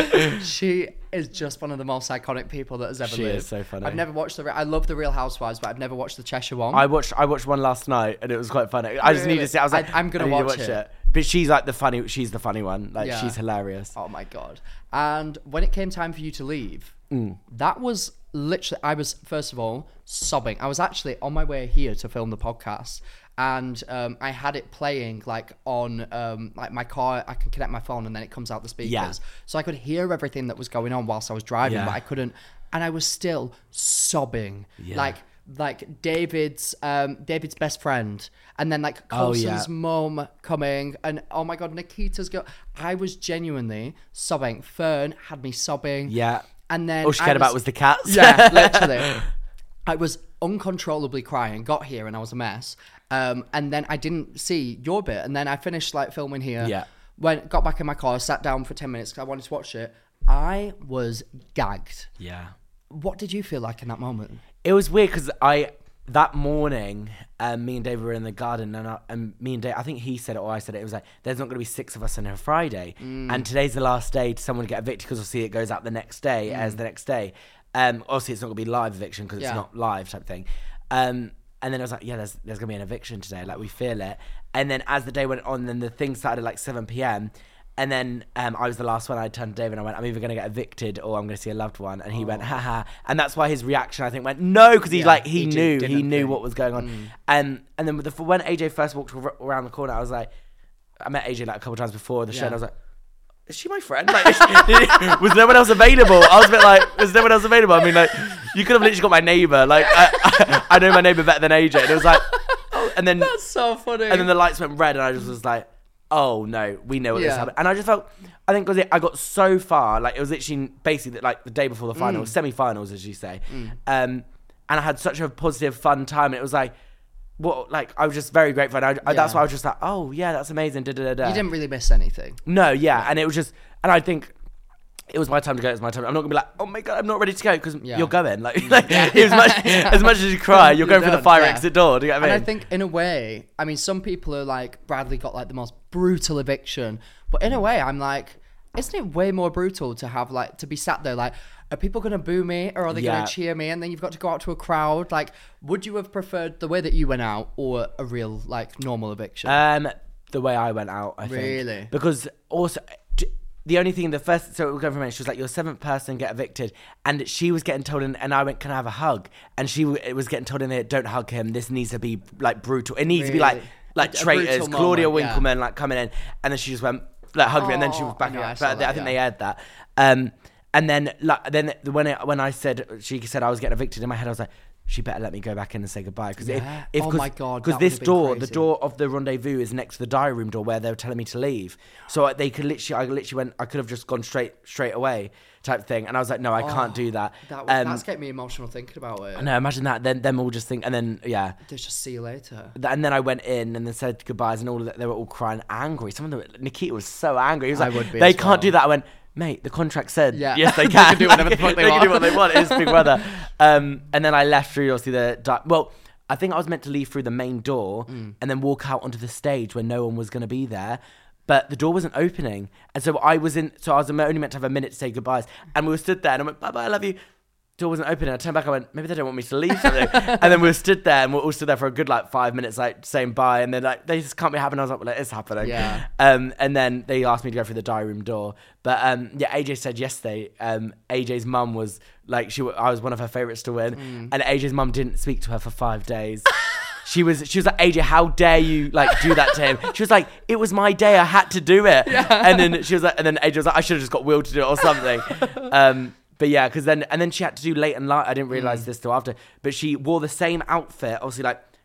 She is just one of the most iconic people that has ever She lived. is so funny. I've never watched the, I love the Real Housewives, but I've never watched the Cheshire one. I watched I watched one last night and it was quite funny. I just Really? need to see. I was like, I- I'm gonna I need to watch it. But she's like the funny. She's the funny one. Like Yeah. she's hilarious. Oh my God. And when it came time for you to leave, Mm. that was literally, I was, first of all, sobbing. I was actually on my way here to film the podcast. And um, I had it playing like on um, like my car. I can connect my phone and then it comes out the speakers, Yeah. so I could hear everything that was going on whilst I was driving, Yeah. but I couldn't. And I was still sobbing, Yeah. like like David's um, David's best friend, and then like Oh, Colson's yeah. mum coming, and oh my God, Nikita's girl. I was genuinely sobbing. Fern had me sobbing. Yeah. And then All she I cared about was the cats. Yeah, literally. I was uncontrollably crying, got here and I was a mess. Um, and then I didn't see your bit. And then I finished like filming here. Yeah. Went, got back in my car, sat down for ten minutes because I wanted to watch it. I was gagged. Yeah. What did you feel like in that moment? It was weird because I that morning, um, me and Dave were in the garden, and, I, and me and Dave, I think he said it or I said it. It was like, there's not going to be six of us on a Friday, and today's the last day to someone get evicted because obviously it goes out the next day as the next day. Um, obviously it's not going to be live eviction because Yeah. it's not live type thing. Um, and then I was like, yeah, there's there's going to be an eviction today. Like we feel it. And then as the day went on, then the thing started at like seven p.m. And then um, I was the last one. I turned to David and I went, I'm either going to get evicted or I'm going to see a loved one. And he went, haha. And that's why his reaction, I think, went, no, because he Yeah, like, he, he knew, didn't he knew think. what was going on. Mm. And and then with the, when A J first walked ar- around the corner, I was like, I met A J like a couple times before the show Yeah. and I was like, is she my friend? Like, is she, was no one else available? I was a bit like, was no one else available? I mean, like, you could have literally got my neighbour. Like, I, I, I know my neighbour better than A J. And it was like, oh, and then, That's so funny. and then the lights went red and I just was like, oh no, we know what this Yeah. happened. And I just felt, I think because I got so far, like it was literally basically like the day before the finals, Mm. semi-finals as you say. Um, and I had such a positive, fun time. And it was like, what, like I was just very grateful. And I, I, that's Yeah. why I was just like, oh yeah, that's amazing. Da, da, da, da. You didn't really miss anything. No, yeah. And it was just, and I think it was my time to go. It was my time. I'm not gonna be like, oh my God, I'm not ready to go because Yeah. you're going. Like, like as much as much as you cry, you're going You for the don't, fire yeah. exit door. Do you get what I mean? And I think in a way, I mean, some people are like, Bradley got like the most brutal eviction. But in a way, I'm like, isn't it way more brutal to have like, to be sat there like, are people going to boo me or are they Yeah. going to cheer me? And then you've got to go out to a crowd. Like, would you have preferred the way that you went out or a real like normal eviction? Um, the way I went out, I think. Really? Because also, t- the only thing, the first, so it was going from me, she was like, you're seventh person, get evicted. And she was getting told, in, and I went, can I have a hug? And she w- it was getting told in there, don't hug him. This needs to be like brutal. It needs to be like, Really? like A- a traitors, brutal Claudia moment, yeah. Winkleman, like coming in. And then she just went, like, hug me. And then she was Oh, back I know, in. I But saw I that, think yeah. they had that. Um, and then, like, then when it, when I said, she said I was getting evicted in my head, I was like, she better let me go back in and say goodbye. Because Yeah. if, if, Oh cause, my God, because that this would've been door, the crazy. door of the rendezvous is next to the diary room door where they were telling me to leave. So I- they could literally, I literally went, I could have just gone straight, straight away type thing. And I was like, no, I can't do that. that was, um, that's getting me emotional thinking about it. no, imagine that. Then them all just think, and then yeah, Just just see you later. Th- and then I went in and then said goodbyes, and all of that. They were all crying, angry. Some of them, Nikita was so angry. He was I like, would be they as can't well. do that. I went, mate, the contract said Yeah. yes, they They can. can do whatever the fuck they They want. can do what they want. It's Big Brother. Um, and then I left through obviously the di- well. I think I was meant to leave through the main door Mm. and then walk out onto the stage where no one was going to be there. But the door wasn't opening. And so I was in, so I was only meant to have a minute to say goodbyes. And we were stood there and I went, bye bye, I love you. Door wasn't opening. I turned back, I went, maybe they don't want me to leave something. And then we were stood there and we were all stood there for a good like five minutes, like saying bye. And then like, they just can't be happening. I was like, well, it is happening. Yeah. Um, and then they asked me to go through the diary room door. But um, yeah, A J said yesterday, um, A J's mum was like, she, I was one of her favourites to win. Mm. And A J's mum didn't speak to her for five days. She was, she was like, A J, how dare you like do that to him? She was like, it was my day, I had to do it. Yeah. And then she was like, and then A J was like, I should have just got Will to do it or something. um, but yeah, because then, and then she had to do late and light. I didn't realise Mm. this till after, but she wore the same outfit, obviously like,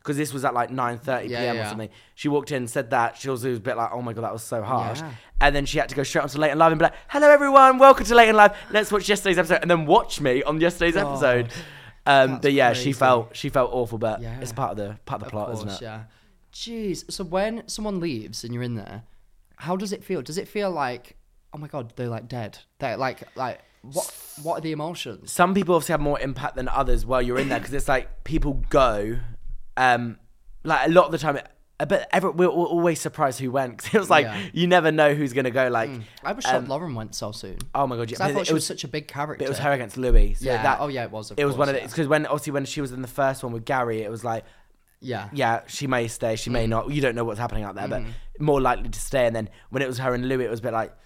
because this was at like nine thirty Yeah, p.m. yeah. or something. She walked in, said that. She was, was a bit like, oh my God, that was so harsh. Yeah. And then she had to go straight onto Late and Live and be like, hello everyone, welcome to Late and Live. Let's watch yesterday's episode. And then watch me on yesterday's God. episode. Um, That's but yeah, crazy. she felt she felt awful, but Yeah. it's part of the part of the Of plot, course, isn't it? yeah. Jeez. So when someone leaves and you're in there, how does it feel? Does it feel like, oh my God, they're like dead? They're like, like what? What are the emotions? Some people obviously have more impact than others while you're in there because it's like people go, um, like a lot of the time. But ever, we're always surprised who went because it was like Yeah. you never know who's gonna go. Like, I was shocked um, Lauren went so soon. oh my God, 'Cause yeah. I but thought it she was, was such a big character. It was her against Louis. So Yeah. That, Oh, yeah, it was, of it was one of course, the because when obviously when she was in the first one with Gary, it was like, Yeah. yeah, she may stay, she Mm. may not. You don't know what's happening out there, Mm-hmm. but more likely to stay. And then when it was her and Louis, it was a bit like,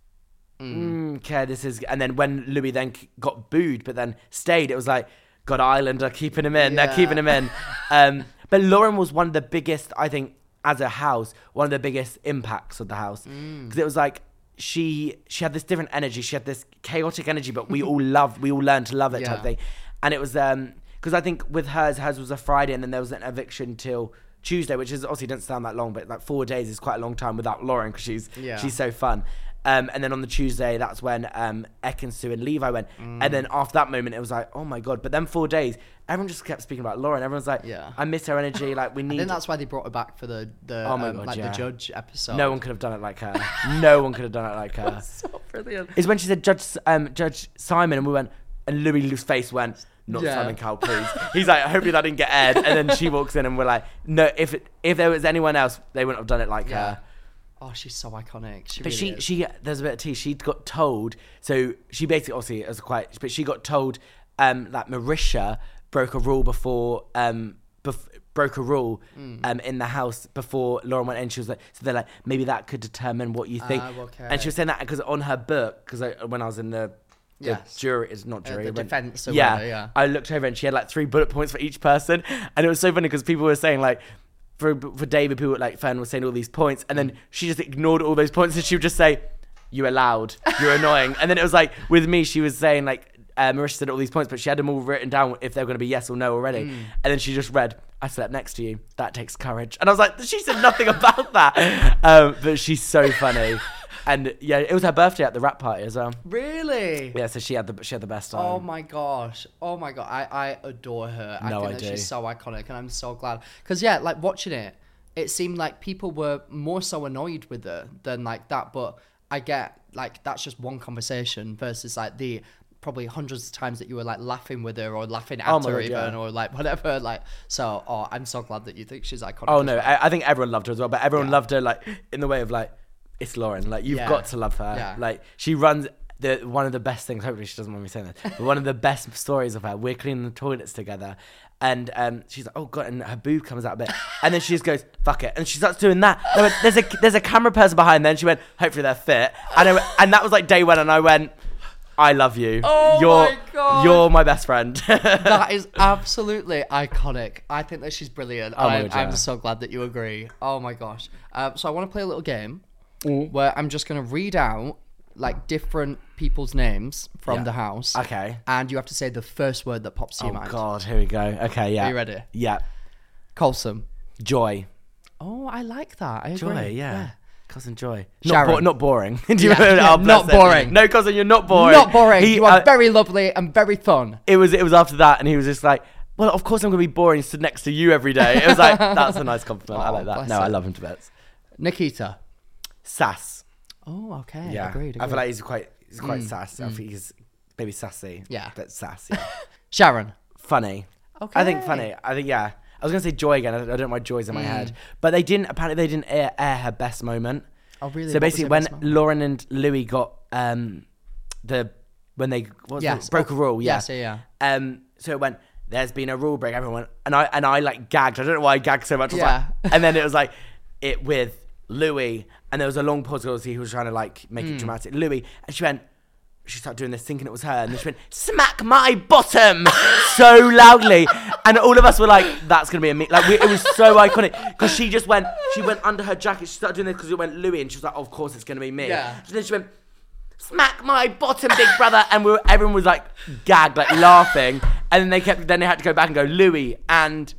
mm. okay, this is. And then when Louis then c- got booed, but then stayed, it was like, God, Islander keeping him in. Yeah. They're keeping him in. um, but Lauren was one of the biggest, I think, as a house, one of the biggest impacts of the house because it was like. She she had this different energy. She had this chaotic energy, but we all loved, we all learned to love it type Yeah. thing. And it was um because I think with hers, hers was a Friday, and then there was an eviction till Tuesday, which is obviously doesn't sound that long, but like four days is quite a long time without Lauren because she's Yeah. she's so fun. Um, and then on the Tuesday, that's when um, Ekin-Su and Levi went. Mm. And then after that moment, it was like, oh my God. But then four days, everyone just kept speaking about Lauren. Everyone's like, Yeah. I miss her energy. Like, we I need... think that's why they brought her back for the the Oh my um, God, like yeah. the judge episode. No one could have done it like her. No one could have done it like her. So brilliant. Is when she said Judge um, Judge Simon, and we went, and Louis Lou's face went, not Yeah. Simon Cowell, please. He's like, hopefully that didn't get aired. And then she walks in, and we're like, no, if it, if there was anyone else, they wouldn't have done it like Yeah. her. Oh, she's so iconic. She But really she, is. she, there's a bit of tea. She got told, so she basically, obviously, it was quite, but she got told um, that Marisha broke a rule before, um, bef- broke a rule Mm. um, in the house before Lauren went in. She was like, so they're like, maybe that could determine what you think. Ah, okay. And she was saying that because on her book, because when I was in the, the Yes. jury, it's not Uh, jury, the when- defense or yeah, whatever, yeah. I looked over and she had like three bullet points for each person. And it was so funny because people were saying like, For, for David, people like Fern was saying all these points, and then she just ignored all those points, and she would just say, "You're loud, you're annoying." And then it was like with me, she was saying like uh, Marisha said all these points, but she had them all written down if they were going to be yes or no already. And then she just read, "I slept next to you. That takes courage." And I was like, she said nothing about that. Um, but she's so funny, and yeah, it was her birthday at the rap party as well. Really? Yeah, so she had the she had the best time. Oh my gosh. Oh my god. I, I adore her. I No, think I that do. she's so iconic and I'm so glad. Because yeah, like watching it, it seemed like people were more so annoyed with her than like that. But I get like that's just one conversation versus like the probably hundreds of times that you were like laughing with her or laughing at Oh my her God, even yeah. or like whatever. Like so oh I'm so glad that you think she's iconic. Oh as no, well. I, I think everyone loved her as well, but everyone Yeah. loved her like in the way of like it's Lauren. Like you've Yeah. got to love her. Yeah. Like she runs the one of the best things. Hopefully she doesn't mind me saying this. But one of the best stories of her. We're cleaning the toilets together, and um, she's like, "Oh God!" And her boob comes out a bit, and then she just goes, "Fuck it," and she starts doing that. I went, there's a there's a camera person behind there, and she went, "Hopefully they're fit," and I went, and that was like day one, and I went, "I love you. Oh you're my God. you're my best friend." That is absolutely iconic. I think that she's brilliant. Oh my I'm, God, yeah. I'm so glad that you agree. Oh my gosh. Um, so I want to play a little game Mm. where I'm just going to read out like different people's names from Yeah. the house. Okay. And you have to say the first word that pops to Oh your mind. God, here we go. Okay, yeah. Are you ready? Yeah. Colson. Joy. Oh, I like that. I agree. Joy, yeah. Cousin Joy. Sharon. Not, bo- not boring. Do you Yeah, know- yeah, oh, not bless it. boring. No, cousin, you're not boring. Not boring. He, you are uh, very lovely and very fun. It was. It was after that, and he was just like, "Well, of course I'm gonna be boring. Stood next to you every day." It was like, that's a nice compliment. I Oh, like that. bless No, I him. love him to bits. Nikita. Sass. Oh, okay. Yeah. Agreed, agreed. I feel like he's quite. He's quite sass. I think he's maybe sassy. Yeah. But sass. Yeah. Sharon. Funny. Okay. I think funny. I think yeah. I was gonna say Joy again. I, I don't know why Joy's in my head, but they didn't. Apparently, they didn't air, air her best moment. Oh, really? So What was basically, her when best moment? Lauren and Louis got um, the when they what was Yes. it? broke a rule, yeah. Yes, yeah, yeah. Um, so it went. There's been a rule break. Everyone went, and I and I like gagged. I don't know why I gagged so much. I was Yeah. like- and then it was like it with Louis, and there was a long pause because he was trying to like make Hmm. it dramatic. Louis, and she went. She started doing this, thinking it was her, and then she went, "Smack my bottom," so loudly, and all of us were like, "That's gonna be a me." Like we, it was so iconic because she just went, she went under her jacket. She started doing this because it went Louis, and she was like, oh, "Of course, it's gonna be me." Yeah. And then she went, "Smack my bottom, big brother," and we were, everyone was like gagged, like laughing, and then they kept, then they had to go back and go Louis and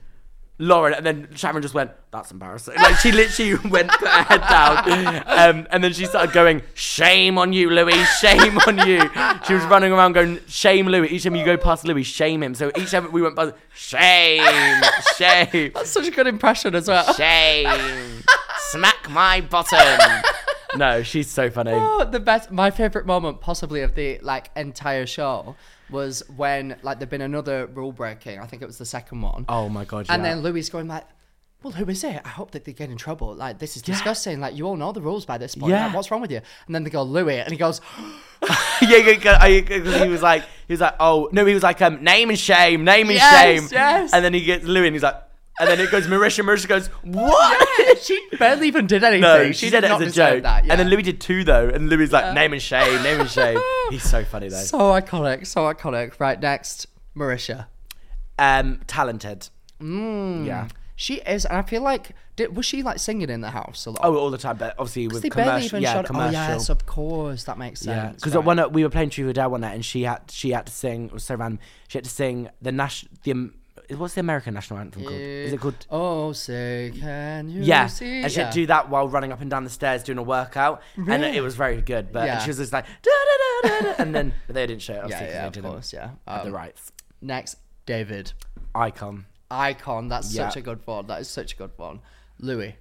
Lauren, and then Sharon just went, that's embarrassing. Like, she literally went, put her head down, um, and then she started going, shame on you, Louis, shame on you. She was running around going, shame Louis. Each time you go past Louis, shame him. So each time we went past, shame, shame. That's such a good impression as well. Shame. Smack my bottom. No, she's so funny. Oh, the best, my favourite moment possibly of the like entire show was when like there'd been another rule breaking. I think it was the second one. Oh my God, yeah. And then Louis going like, well, who is it? I hope that they get in trouble. Like, this is disgusting. Like, you all know the rules by this point. Yeah. Like, what's wrong with you? And then they go, Louis, and he goes, yeah, because he was like, he was like, oh no, he was like, um, name and shame, name and Yes, shame. yes. And then he gets Louis, and he's like, and then it goes Marisha. Marisha goes, what? yeah, she barely even did anything. No, she, she, did said it not as a deserve joke. that. Yeah. And then Louis did two though, and Louis like, name and shame, name and shame. He's so funny though. So iconic, so iconic. Right, next, Marisha. Um, talented. Mm. Yeah. She is, and I feel like, did, was she like singing in the house a lot? Oh, all the time, but obviously with they barely commercial, even yeah, showed. commercial. Oh yes, of course, that makes sense. Yeah, because right. one night we were playing Truth or Dare one night, and she had she had to sing. It was so random. She had to sing the national. The um, what's the American national anthem called? Is it called? Oh, say can you Yeah, see? and she had Yeah. to do that while running up and down the stairs doing a workout, and Really? it was very good. But Yeah. and she was just like, da, da, da, da, da, and then but they didn't show it. Yeah, Obviously, 'cause yeah, they of didn't course, yeah. have the Um, rights. Next, David. Icon, Icon. That's Yeah. such a good one. That is such a good one. Louis.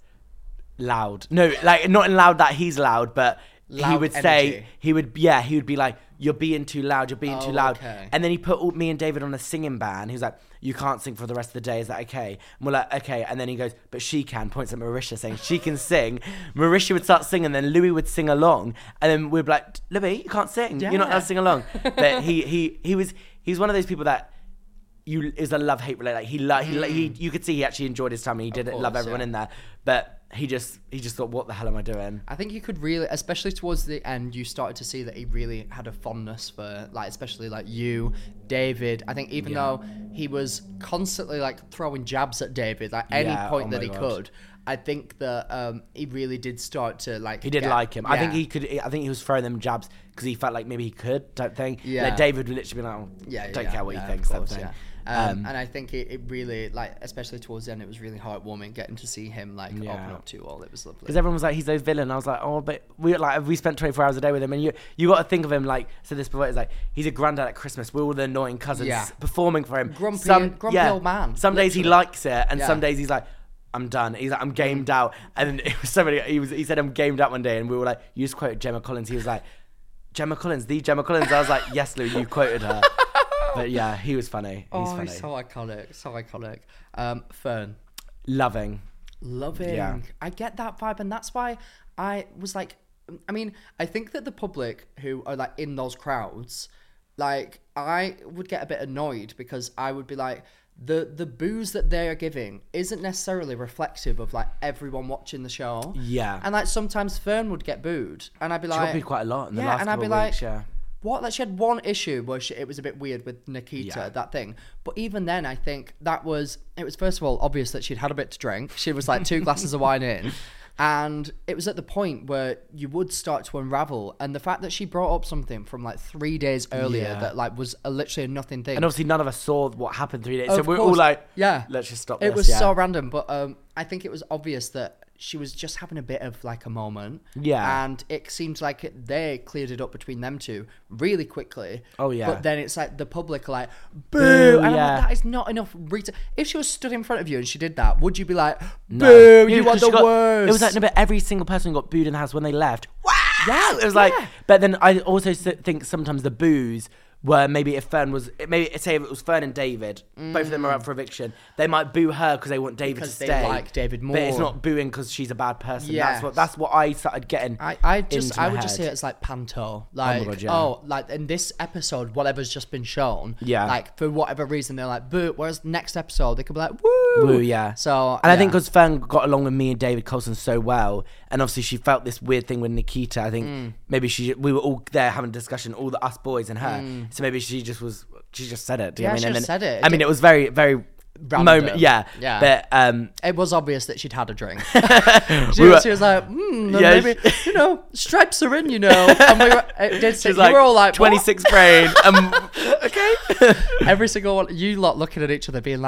loud. No, like not in loud that he's loud, but he Loud would say energy. he would yeah he would be like, you're being too loud, you're being Oh, too loud. okay. And then he put all, me and David on a singing band. He was like, you can't sing for the rest of the day, is that okay? And we're like, okay. And then he goes, but she can, points at Marisha saying she can sing. Marisha would start singing, then Louis would sing along, and then we'd be like, Louis, you can't sing, you're not allowed to sing along. But he he he was he's one of those people that you is a love hate related. Like he lo- he, he you could see he actually enjoyed his time and he did course, love everyone yeah. in there, but he just he just thought, what the hell am I doing? I think you could really, especially towards the end, you started to see that he really had a fondness for, like, especially like you, David. I think even though he was constantly like throwing jabs at David, like any Yeah, point oh that my he God. could, I think that um, he really did start to like. He did get- like him. I think yeah. he could. I think he was throwing them jabs because he felt like maybe he could type thing. Yeah. Like David would literally be like, oh, Yeah, don't yeah, care what yeah, he of thinks. Type course, thing. yeah. Um, and I think it, it really, like, especially towards the end, it was really heartwarming getting to see him like Yeah. open up to you all. It was lovely. Because everyone was like, he's those villain. I was like, oh, but we like we spent twenty-four hours a day with him, and you you got to think of him like. So this before, it's like he's a granddad at Christmas. We're all the annoying cousins Yeah. performing for him. Grumpy- grumpy old man, Some days he literally. likes it, and Yeah. some days he's like, I'm done. He's like, I'm gamed out. And then it was so many. He was he said I'm gamed out one day, and we were like, you just quoted Gemma Collins. He was like, Gemma Collins, the Gemma Collins. I was like, yes, Lou, you quoted her. But yeah, he was funny. He's oh, funny. he's so iconic, so iconic. Um, Fern. Loving. Loving. Yeah. I get that vibe, and that's why I was like, I mean, I think that the public who are like in those crowds, like, I would get a bit annoyed because I would be like, the the booze that they are giving isn't necessarily reflective of like everyone watching the show. Yeah. And like sometimes Fern would get booed, and I'd be She like, got booed quite a lot in the yeah, last and I'd couple be of like, weeks, yeah. what? Like she had one issue where she, it was a bit weird with Nikita, Yeah. that thing. But even then, I think that was, it was first of all obvious that she'd had a bit to drink. She was like two glasses of wine in. And it was at the point where you would start to unravel. And the fact that she brought up something from like three days earlier Yeah. that like was a, literally a nothing thing. And obviously none of us saw what happened three days. So Of we're all course. like, yeah, let's just stop It this. was yeah. so random, but um, I think it was obvious that she was just having a bit of like a moment. Yeah. And it seems like it, they cleared it up between them two really quickly. Oh, yeah. But then it's like the public are like, boo. Boo, and I'm yeah. like, that is not enough. Reta- if she was stood in front of you and she did that, would you be like, boo, No. Yeah, you are because the she got- worst? It was like, no, but every single person got booed in the house when they left. Wow! Yeah, It was like, yeah. but then I also s- think sometimes the boos were maybe if Fern was, maybe say if it was Fern and David, both of them are up for eviction, they might boo her because they want David Because to they stay. like David But it's more. not booing because she's a bad person. Yes. That's what that's what I started getting. I, I just into I my would just head. say it's like panto. Like God, yeah. oh, like in this episode, whatever's just been shown. Yeah. Like for whatever reason they're like boo. Whereas next episode they could be like woo. Woo, yeah. So and I think yeah. because Fern got along with me and David Coulson so well, and obviously she felt this weird thing with Nikita. I think Mm. maybe she we were all there having a discussion, all the us boys and her. So maybe she just was she just said it. Do you Mm. Yeah, know what I mean? she And just then- said it. I mean, it was very very Random. moment. Yeah, Yeah. But um, It was obvious that she'd had a drink. she, We were- was, she was like, mm, Yeah, maybe you know stripes are in, you know. And we were, it did say, she's you like were all like twenty-six brain. Um, okay. what? Every single one. You lot looking at each other, being like,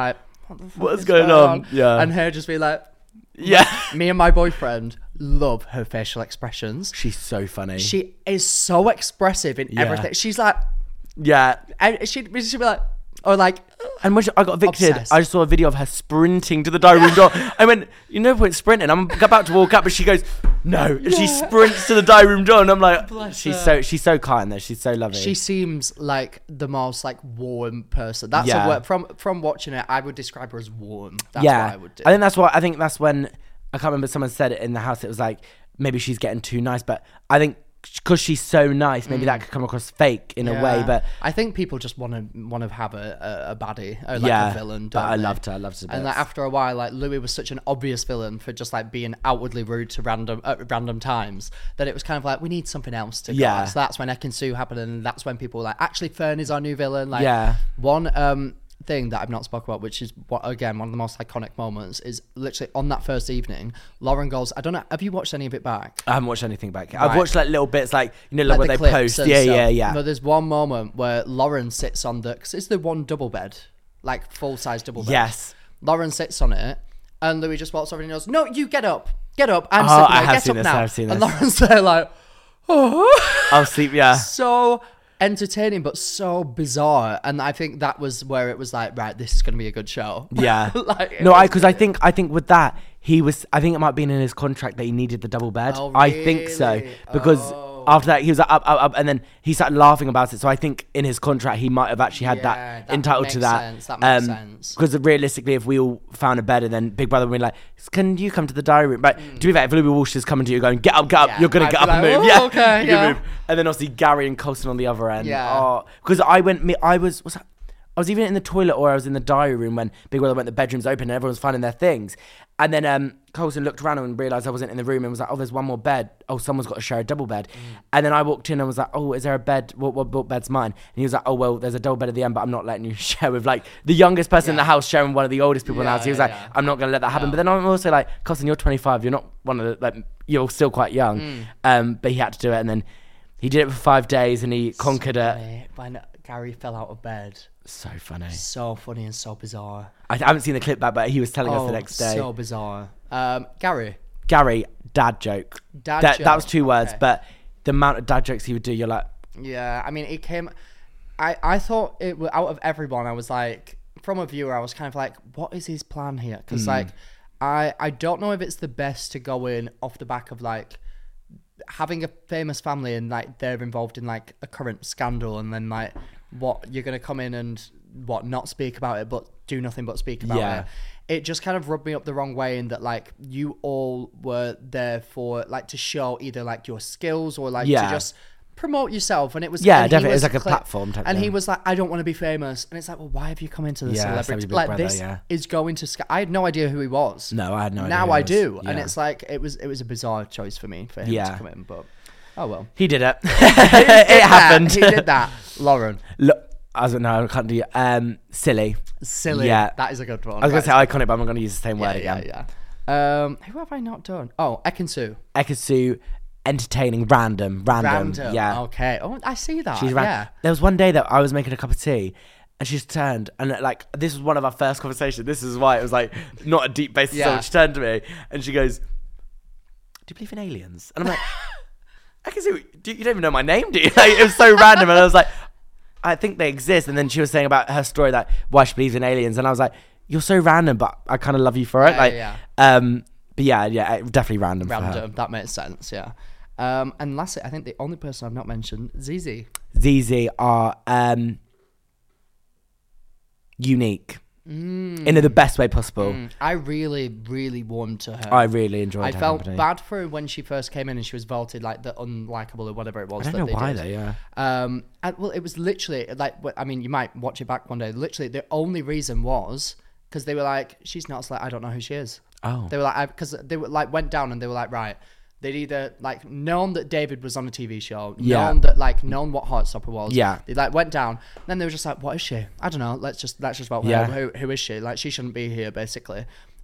what the fuck What's is going on? Yeah. And her just be like, Yeah. me and my boyfriend love her facial expressions. She's so funny. She is so expressive in Yeah. everything. She's like, yeah. and she'd, she'd be like, or like, And when she, I got evicted, Obsessed. I saw a video of her sprinting to the diary room door. I went, you know, point sprinting. I'm about to walk up, but she goes, no. And she sprints to the diary room door, and I'm like, Bless she's her. so she's so kind though. She's so lovely. she seems like the most like warm person. That's Yeah. a word from from watching it. I would describe her as warm. That's yeah. what I would do. I think that's what I think that's when I can't remember. Someone said it in the house. It was like maybe she's getting too nice, but I think because she's so nice, maybe that could come across fake in a way. Yeah. But I think people just want to want to have a, a, a baddie, or like yeah, a villain. but don't I they? loved her. I loved her. And like after a while, like Louis was such an obvious villain for just like being outwardly rude to random at random times that it was kind of like we need something else to go. Yeah. So that's when Ekin-Su happened, and that's when people were like actually Fern is our new villain. Like Yeah. one um thing that I've not spoken about, which is what again one of the most iconic moments, is literally on that first evening. Lauren goes, I don't know, have you watched any of it back? I haven't watched anything back. I've Right. watched like little bits, like you know, like, Like what the they clips post. and Yeah, stuff. yeah, yeah. But there's one moment where Lauren sits on the, because it's the one double bed, like full size double bed. Yes. Lauren sits on it, and Louis just walks over and he goes, "No, you get up, get up. I'm Oh, sitting I there. have Get seen up this, now." I've seen And this. Lauren's there like, oh, I'll sleep. Yeah. so entertaining but so bizarre. And I think that was where it was like, right, this is going to be a good show. Yeah. Like, it no, I was because I think I think with that he was. I think it might have been in his contract that he needed the double bed. Oh, I think so really? because Oh. after that he was like, up, up, up, and then he started laughing about it. So I think in his contract he might have actually had Yeah, that that entitled to makes that. sense, that makes sense. Because realistically, if we all found a bed and then Big Brother would be like, "Can you come to the diary room?" But to be fair, if Louis Walsh is coming to you going, "Get up, get up," Yeah, you're gonna I'd get be up and like, move. "Oh, Yeah, okay, you yeah." can move. And then obviously Gary and Colson on the other end. Yeah. Because I went, me, I was, was that, I was either in the toilet or I was in the diary room when Big Brother went, the bedroom's open and everyone's finding their things. And then um, Colson looked around and realised I wasn't in the room and was like, oh, there's one more bed. Oh, someone's got to share a double bed. Mm. And then I walked in and was like, oh, is there a bed? What, what, what bed's mine? And he was like, oh, well, there's a double bed at the end, but I'm not letting you share with like the youngest person in the house sharing one of the oldest people in the Yeah, house. He was yeah, like, yeah. I'm not going to let that happen. But then I'm also like, Colson, you're twenty-five. You're not one of the, like, you're still quite young. Mm. Um, but he had to do it. And then he did it for five days and he conquered it. Funny. When Gary fell out of bed. So funny. So funny and so bizarre. I haven't seen the clip back, but he was telling us Oh, the next day. so bizarre. Um, Gary. Gary, dad joke. Dad that, joke, that was two words, okay. but the amount of dad jokes he would do, you're like, Yeah, I mean, it came. I I thought it was out of everyone. I was like, from a viewer, I was kind of like, what is his plan here? Because Mm. like, I I don't know if it's the best to go in off the back of like having a famous family and like they're involved in like a current scandal, and then like what you're gonna come in and what not speak about it, but do nothing but speak about Yeah. it. It just kind of rubbed me up the wrong way in that like you all were there for like to show either like your skills or like Yeah. to just promote yourself, and it was Yeah, and he definitely. It was was like a clear- platform type and he thing. was like, I don't want to be famous, and it's like, well, why have you come into the Yeah, celebrity Celebrity Big like Brother, this yeah. is going to sc- I had no idea who he was. no, I had no idea. Now who I it was. do, and Yeah. it's like it was it was a bizarre choice for me for him Yeah. to come in, but oh well. He did it. He it did that. happened. He did that. Lauren, Look, I was no, I can't do um silly. silly. Yeah. That is a good one. I was gonna That say is- iconic, but I'm not gonna use the same yeah, word yeah, again. yeah. Um, who have I not done? Oh, Ekin-Su. Ekin-Su, entertaining, random, random. Random. Yeah. Okay. Oh, I see that. She's ran- yeah. There was one day that I was making a cup of tea, and she just turned, and like this was one of our first conversations. This is why it was like not a deep basis. Yeah. So she turned to me and she goes, "Do you believe in aliens?" And I'm like, "I can see do you don't even know my name, do you?" Like, it was so random, and I was like, "I think they exist." And then she was saying about her story that why she believes in aliens, and I was like, "You're so random, but I kind of love you for it." Yeah, like, yeah. um, but yeah, yeah, definitely random. For her. Random. That makes sense. Yeah. Um, and lastly, I think the only person I've not mentioned, Z Z. Z Z are um, unique Mm. in the best way possible. Mm. I really, really warmed to her. I really enjoyed I her felt company. bad for her when she first came in and she was voted like the unlikable or whatever it was. I don't that know they why did. though, yeah. Um, and, well, it was literally like, wh- I mean, you might watch it back one day. Literally, the only reason was because they were like, she's not. Like, I don't know who she is. Oh. They were like, because they were like went down and they were like, right. They'd either like known that David was on a T V show, Yeah. known that like known what Heartstopper was. Yeah. They like went down. Then they were just like, what is she? I don't know. Let's just let's just vote for Yeah. her. Who who is she? Like she shouldn't be here basically.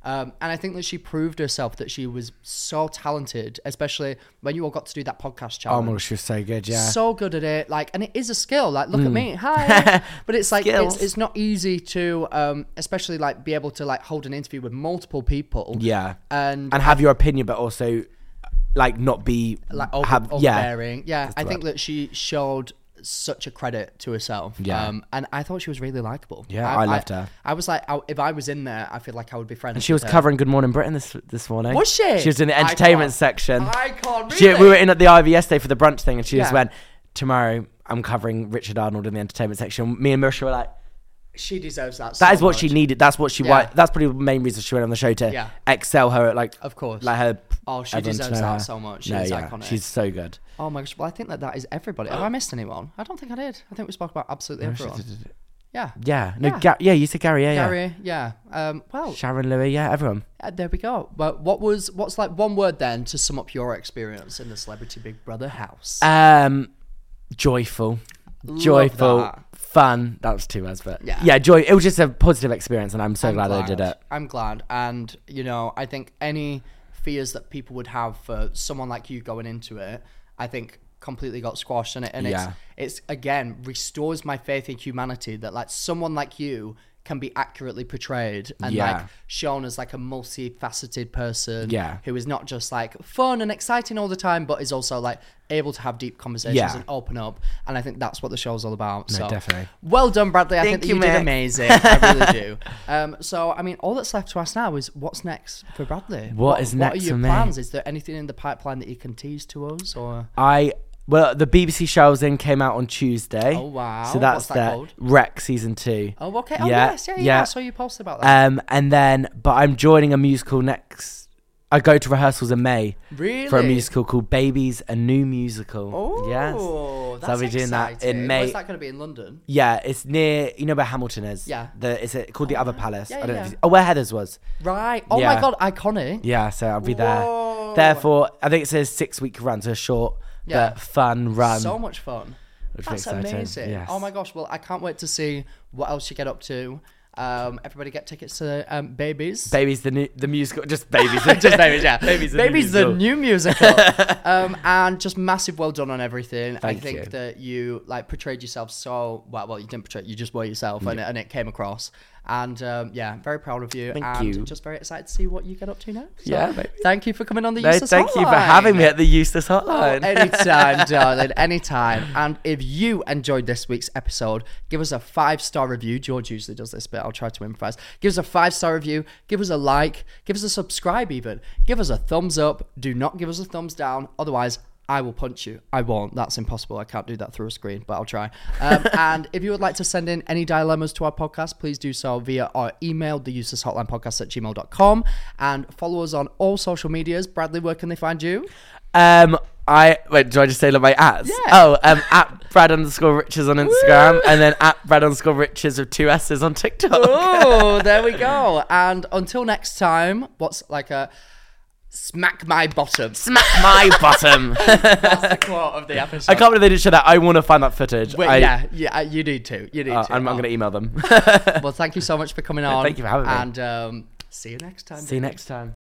Um, and I think that she proved herself that she was so talented, especially when you all got to do that podcast challenge. Oh my gosh, she was so good, yeah. So good at it, like, and it is a skill. Like, look mm. at me, hi. But it's like it's, it's not easy to, um, especially like be able to like hold an interview with multiple people. Yeah, and and have your opinion, but also like not be like over, have, overbearing. Yeah, yeah I think that she showed such a credit to herself. Yeah. Um, and I thought she was really likable. Yeah, I, I loved I, her. I was like, I, if I was in there, I feel like I would be friends. And she was with her. covering Good Morning Britain this this morning. Was she? She was in the entertainment Icon. section. Icon, really? She, we were in at the Ivy yesterday for the brunch thing, and she Yeah. just went, tomorrow I'm covering Richard Arnold in the entertainment section. Me and Marisha were like, She deserves that. that so is what much. she needed. That's what she Yeah. wanted. That's probably the main reason she went on the show, to Yeah. excel her at, like, Of course. like her. Oh, she everyone to deserves know that her. so much. No, She's yeah, iconic. she's so good. Oh my gosh. Well, I think that that is everybody. Have I missed anyone? I don't think I did. I think we spoke about absolutely everyone. Yeah. Yeah, no, Yeah. Ga- yeah, you said Gary, yeah, yeah. Gary, yeah. Um, well, Sharon, Louis, yeah, everyone. uh, there we go. But what was what's like one word then to sum up your experience in the Celebrity Big Brother house? Um, joyful, joyful, that. fun. That was two words, but Yeah. yeah, joy. It was just a positive experience, and I'm so I'm glad, I did it. I'm glad. And, you know, I think any fears that people would have for someone like you going into it, I think completely got squashed in it. And Yeah. it's, it's, again, restores my faith in humanity that, like, someone like you can be accurately portrayed and, Yeah. like, shown as, like, a multifaceted person Yeah. who is not just, like, fun and exciting all the time, but is also, like, able to have deep conversations Yeah. and open up. And I think that's what the show's all about. No, so, definitely. well done, Bradley. I Thank think that you, you, did Mick. amazing. I really do. Um, so, I mean, all that's left to us now is what's next for Bradley? What is next What are your for me? plans? Is there anything in the pipeline that you can tease to us? Or I well, the B B C show I was in came out on Tuesday. Oh, wow. So that's What's that the called? Rec season two. oh, okay. Oh, Yeah, yes, yeah, yeah, yeah. I saw you posted about that. Um, and then, but I'm joining a musical next. I go to rehearsals in May really? for a musical called Babies, a new musical. Oh, yes. that's So I'll be doing that in exciting. May. Where's that going to be in London? Yeah, it's near. You know where Hamilton is? Yeah. The it's a, called the Other Palace. Yeah, I don't yeah. know. If you, oh, where Heather's was. Right. Oh Yeah. my God, iconic. Yeah, so I'll be Whoa. there. Therefore, I think it's a six week run, so a short Yeah. but fun run. So much fun. Which That's is exciting. amazing. Yes. Oh my gosh. Well, I can't wait to see what else you get up to. Um, everybody get tickets to um, Babies. Babies, the new the musical, just babies, just Babies, yeah. Babies, the Babies, new the new musical. um, and just massive well done on everything. I Thank think you. that you like portrayed yourself so well. Well, you didn't portray, you just were yourself, and, it, and it came across. And um, yeah, very proud of you. Thank and you. just very excited to see what you get up to next. So, Yeah, baby. thank you for coming on the No, Useless thank you for Hotline. having me at the Useless Oh, Hotline. anytime, darling, anytime. And if you enjoyed this week's episode, give us a five-star review. George usually does this bit. I'll try to improvise. Give us a five-star review. Give us a like. Give us a subscribe even. Give us a thumbs up. Do not give us a thumbs down. Otherwise, I will punch you. I won't. That's impossible. I can't do that through a screen, but I'll try. Um, and if you would like to send in any dilemmas to our podcast, please do so via our email, the useless hotline podcast at gmail dot com. And follow us on all social medias. Bradley, where can they find you? Um, I wait. Do I just say like my ads? Yeah. Oh, um, at Brad underscore Riches on Instagram, and then at Brad underscore Riches with two S's on TikTok. Oh, there we go. And until next time, what's like a smack my bottom? Smack my bottom. That's the quote of the episode. I can't believe they didn't show that. I want to find that footage. Wait, I, yeah, yeah, you need to. You need uh, to. I'm, I'm Oh. going to email them. Well, thank you so much for coming on. Thank you for having me. And um, see you next time. See you baby. next time.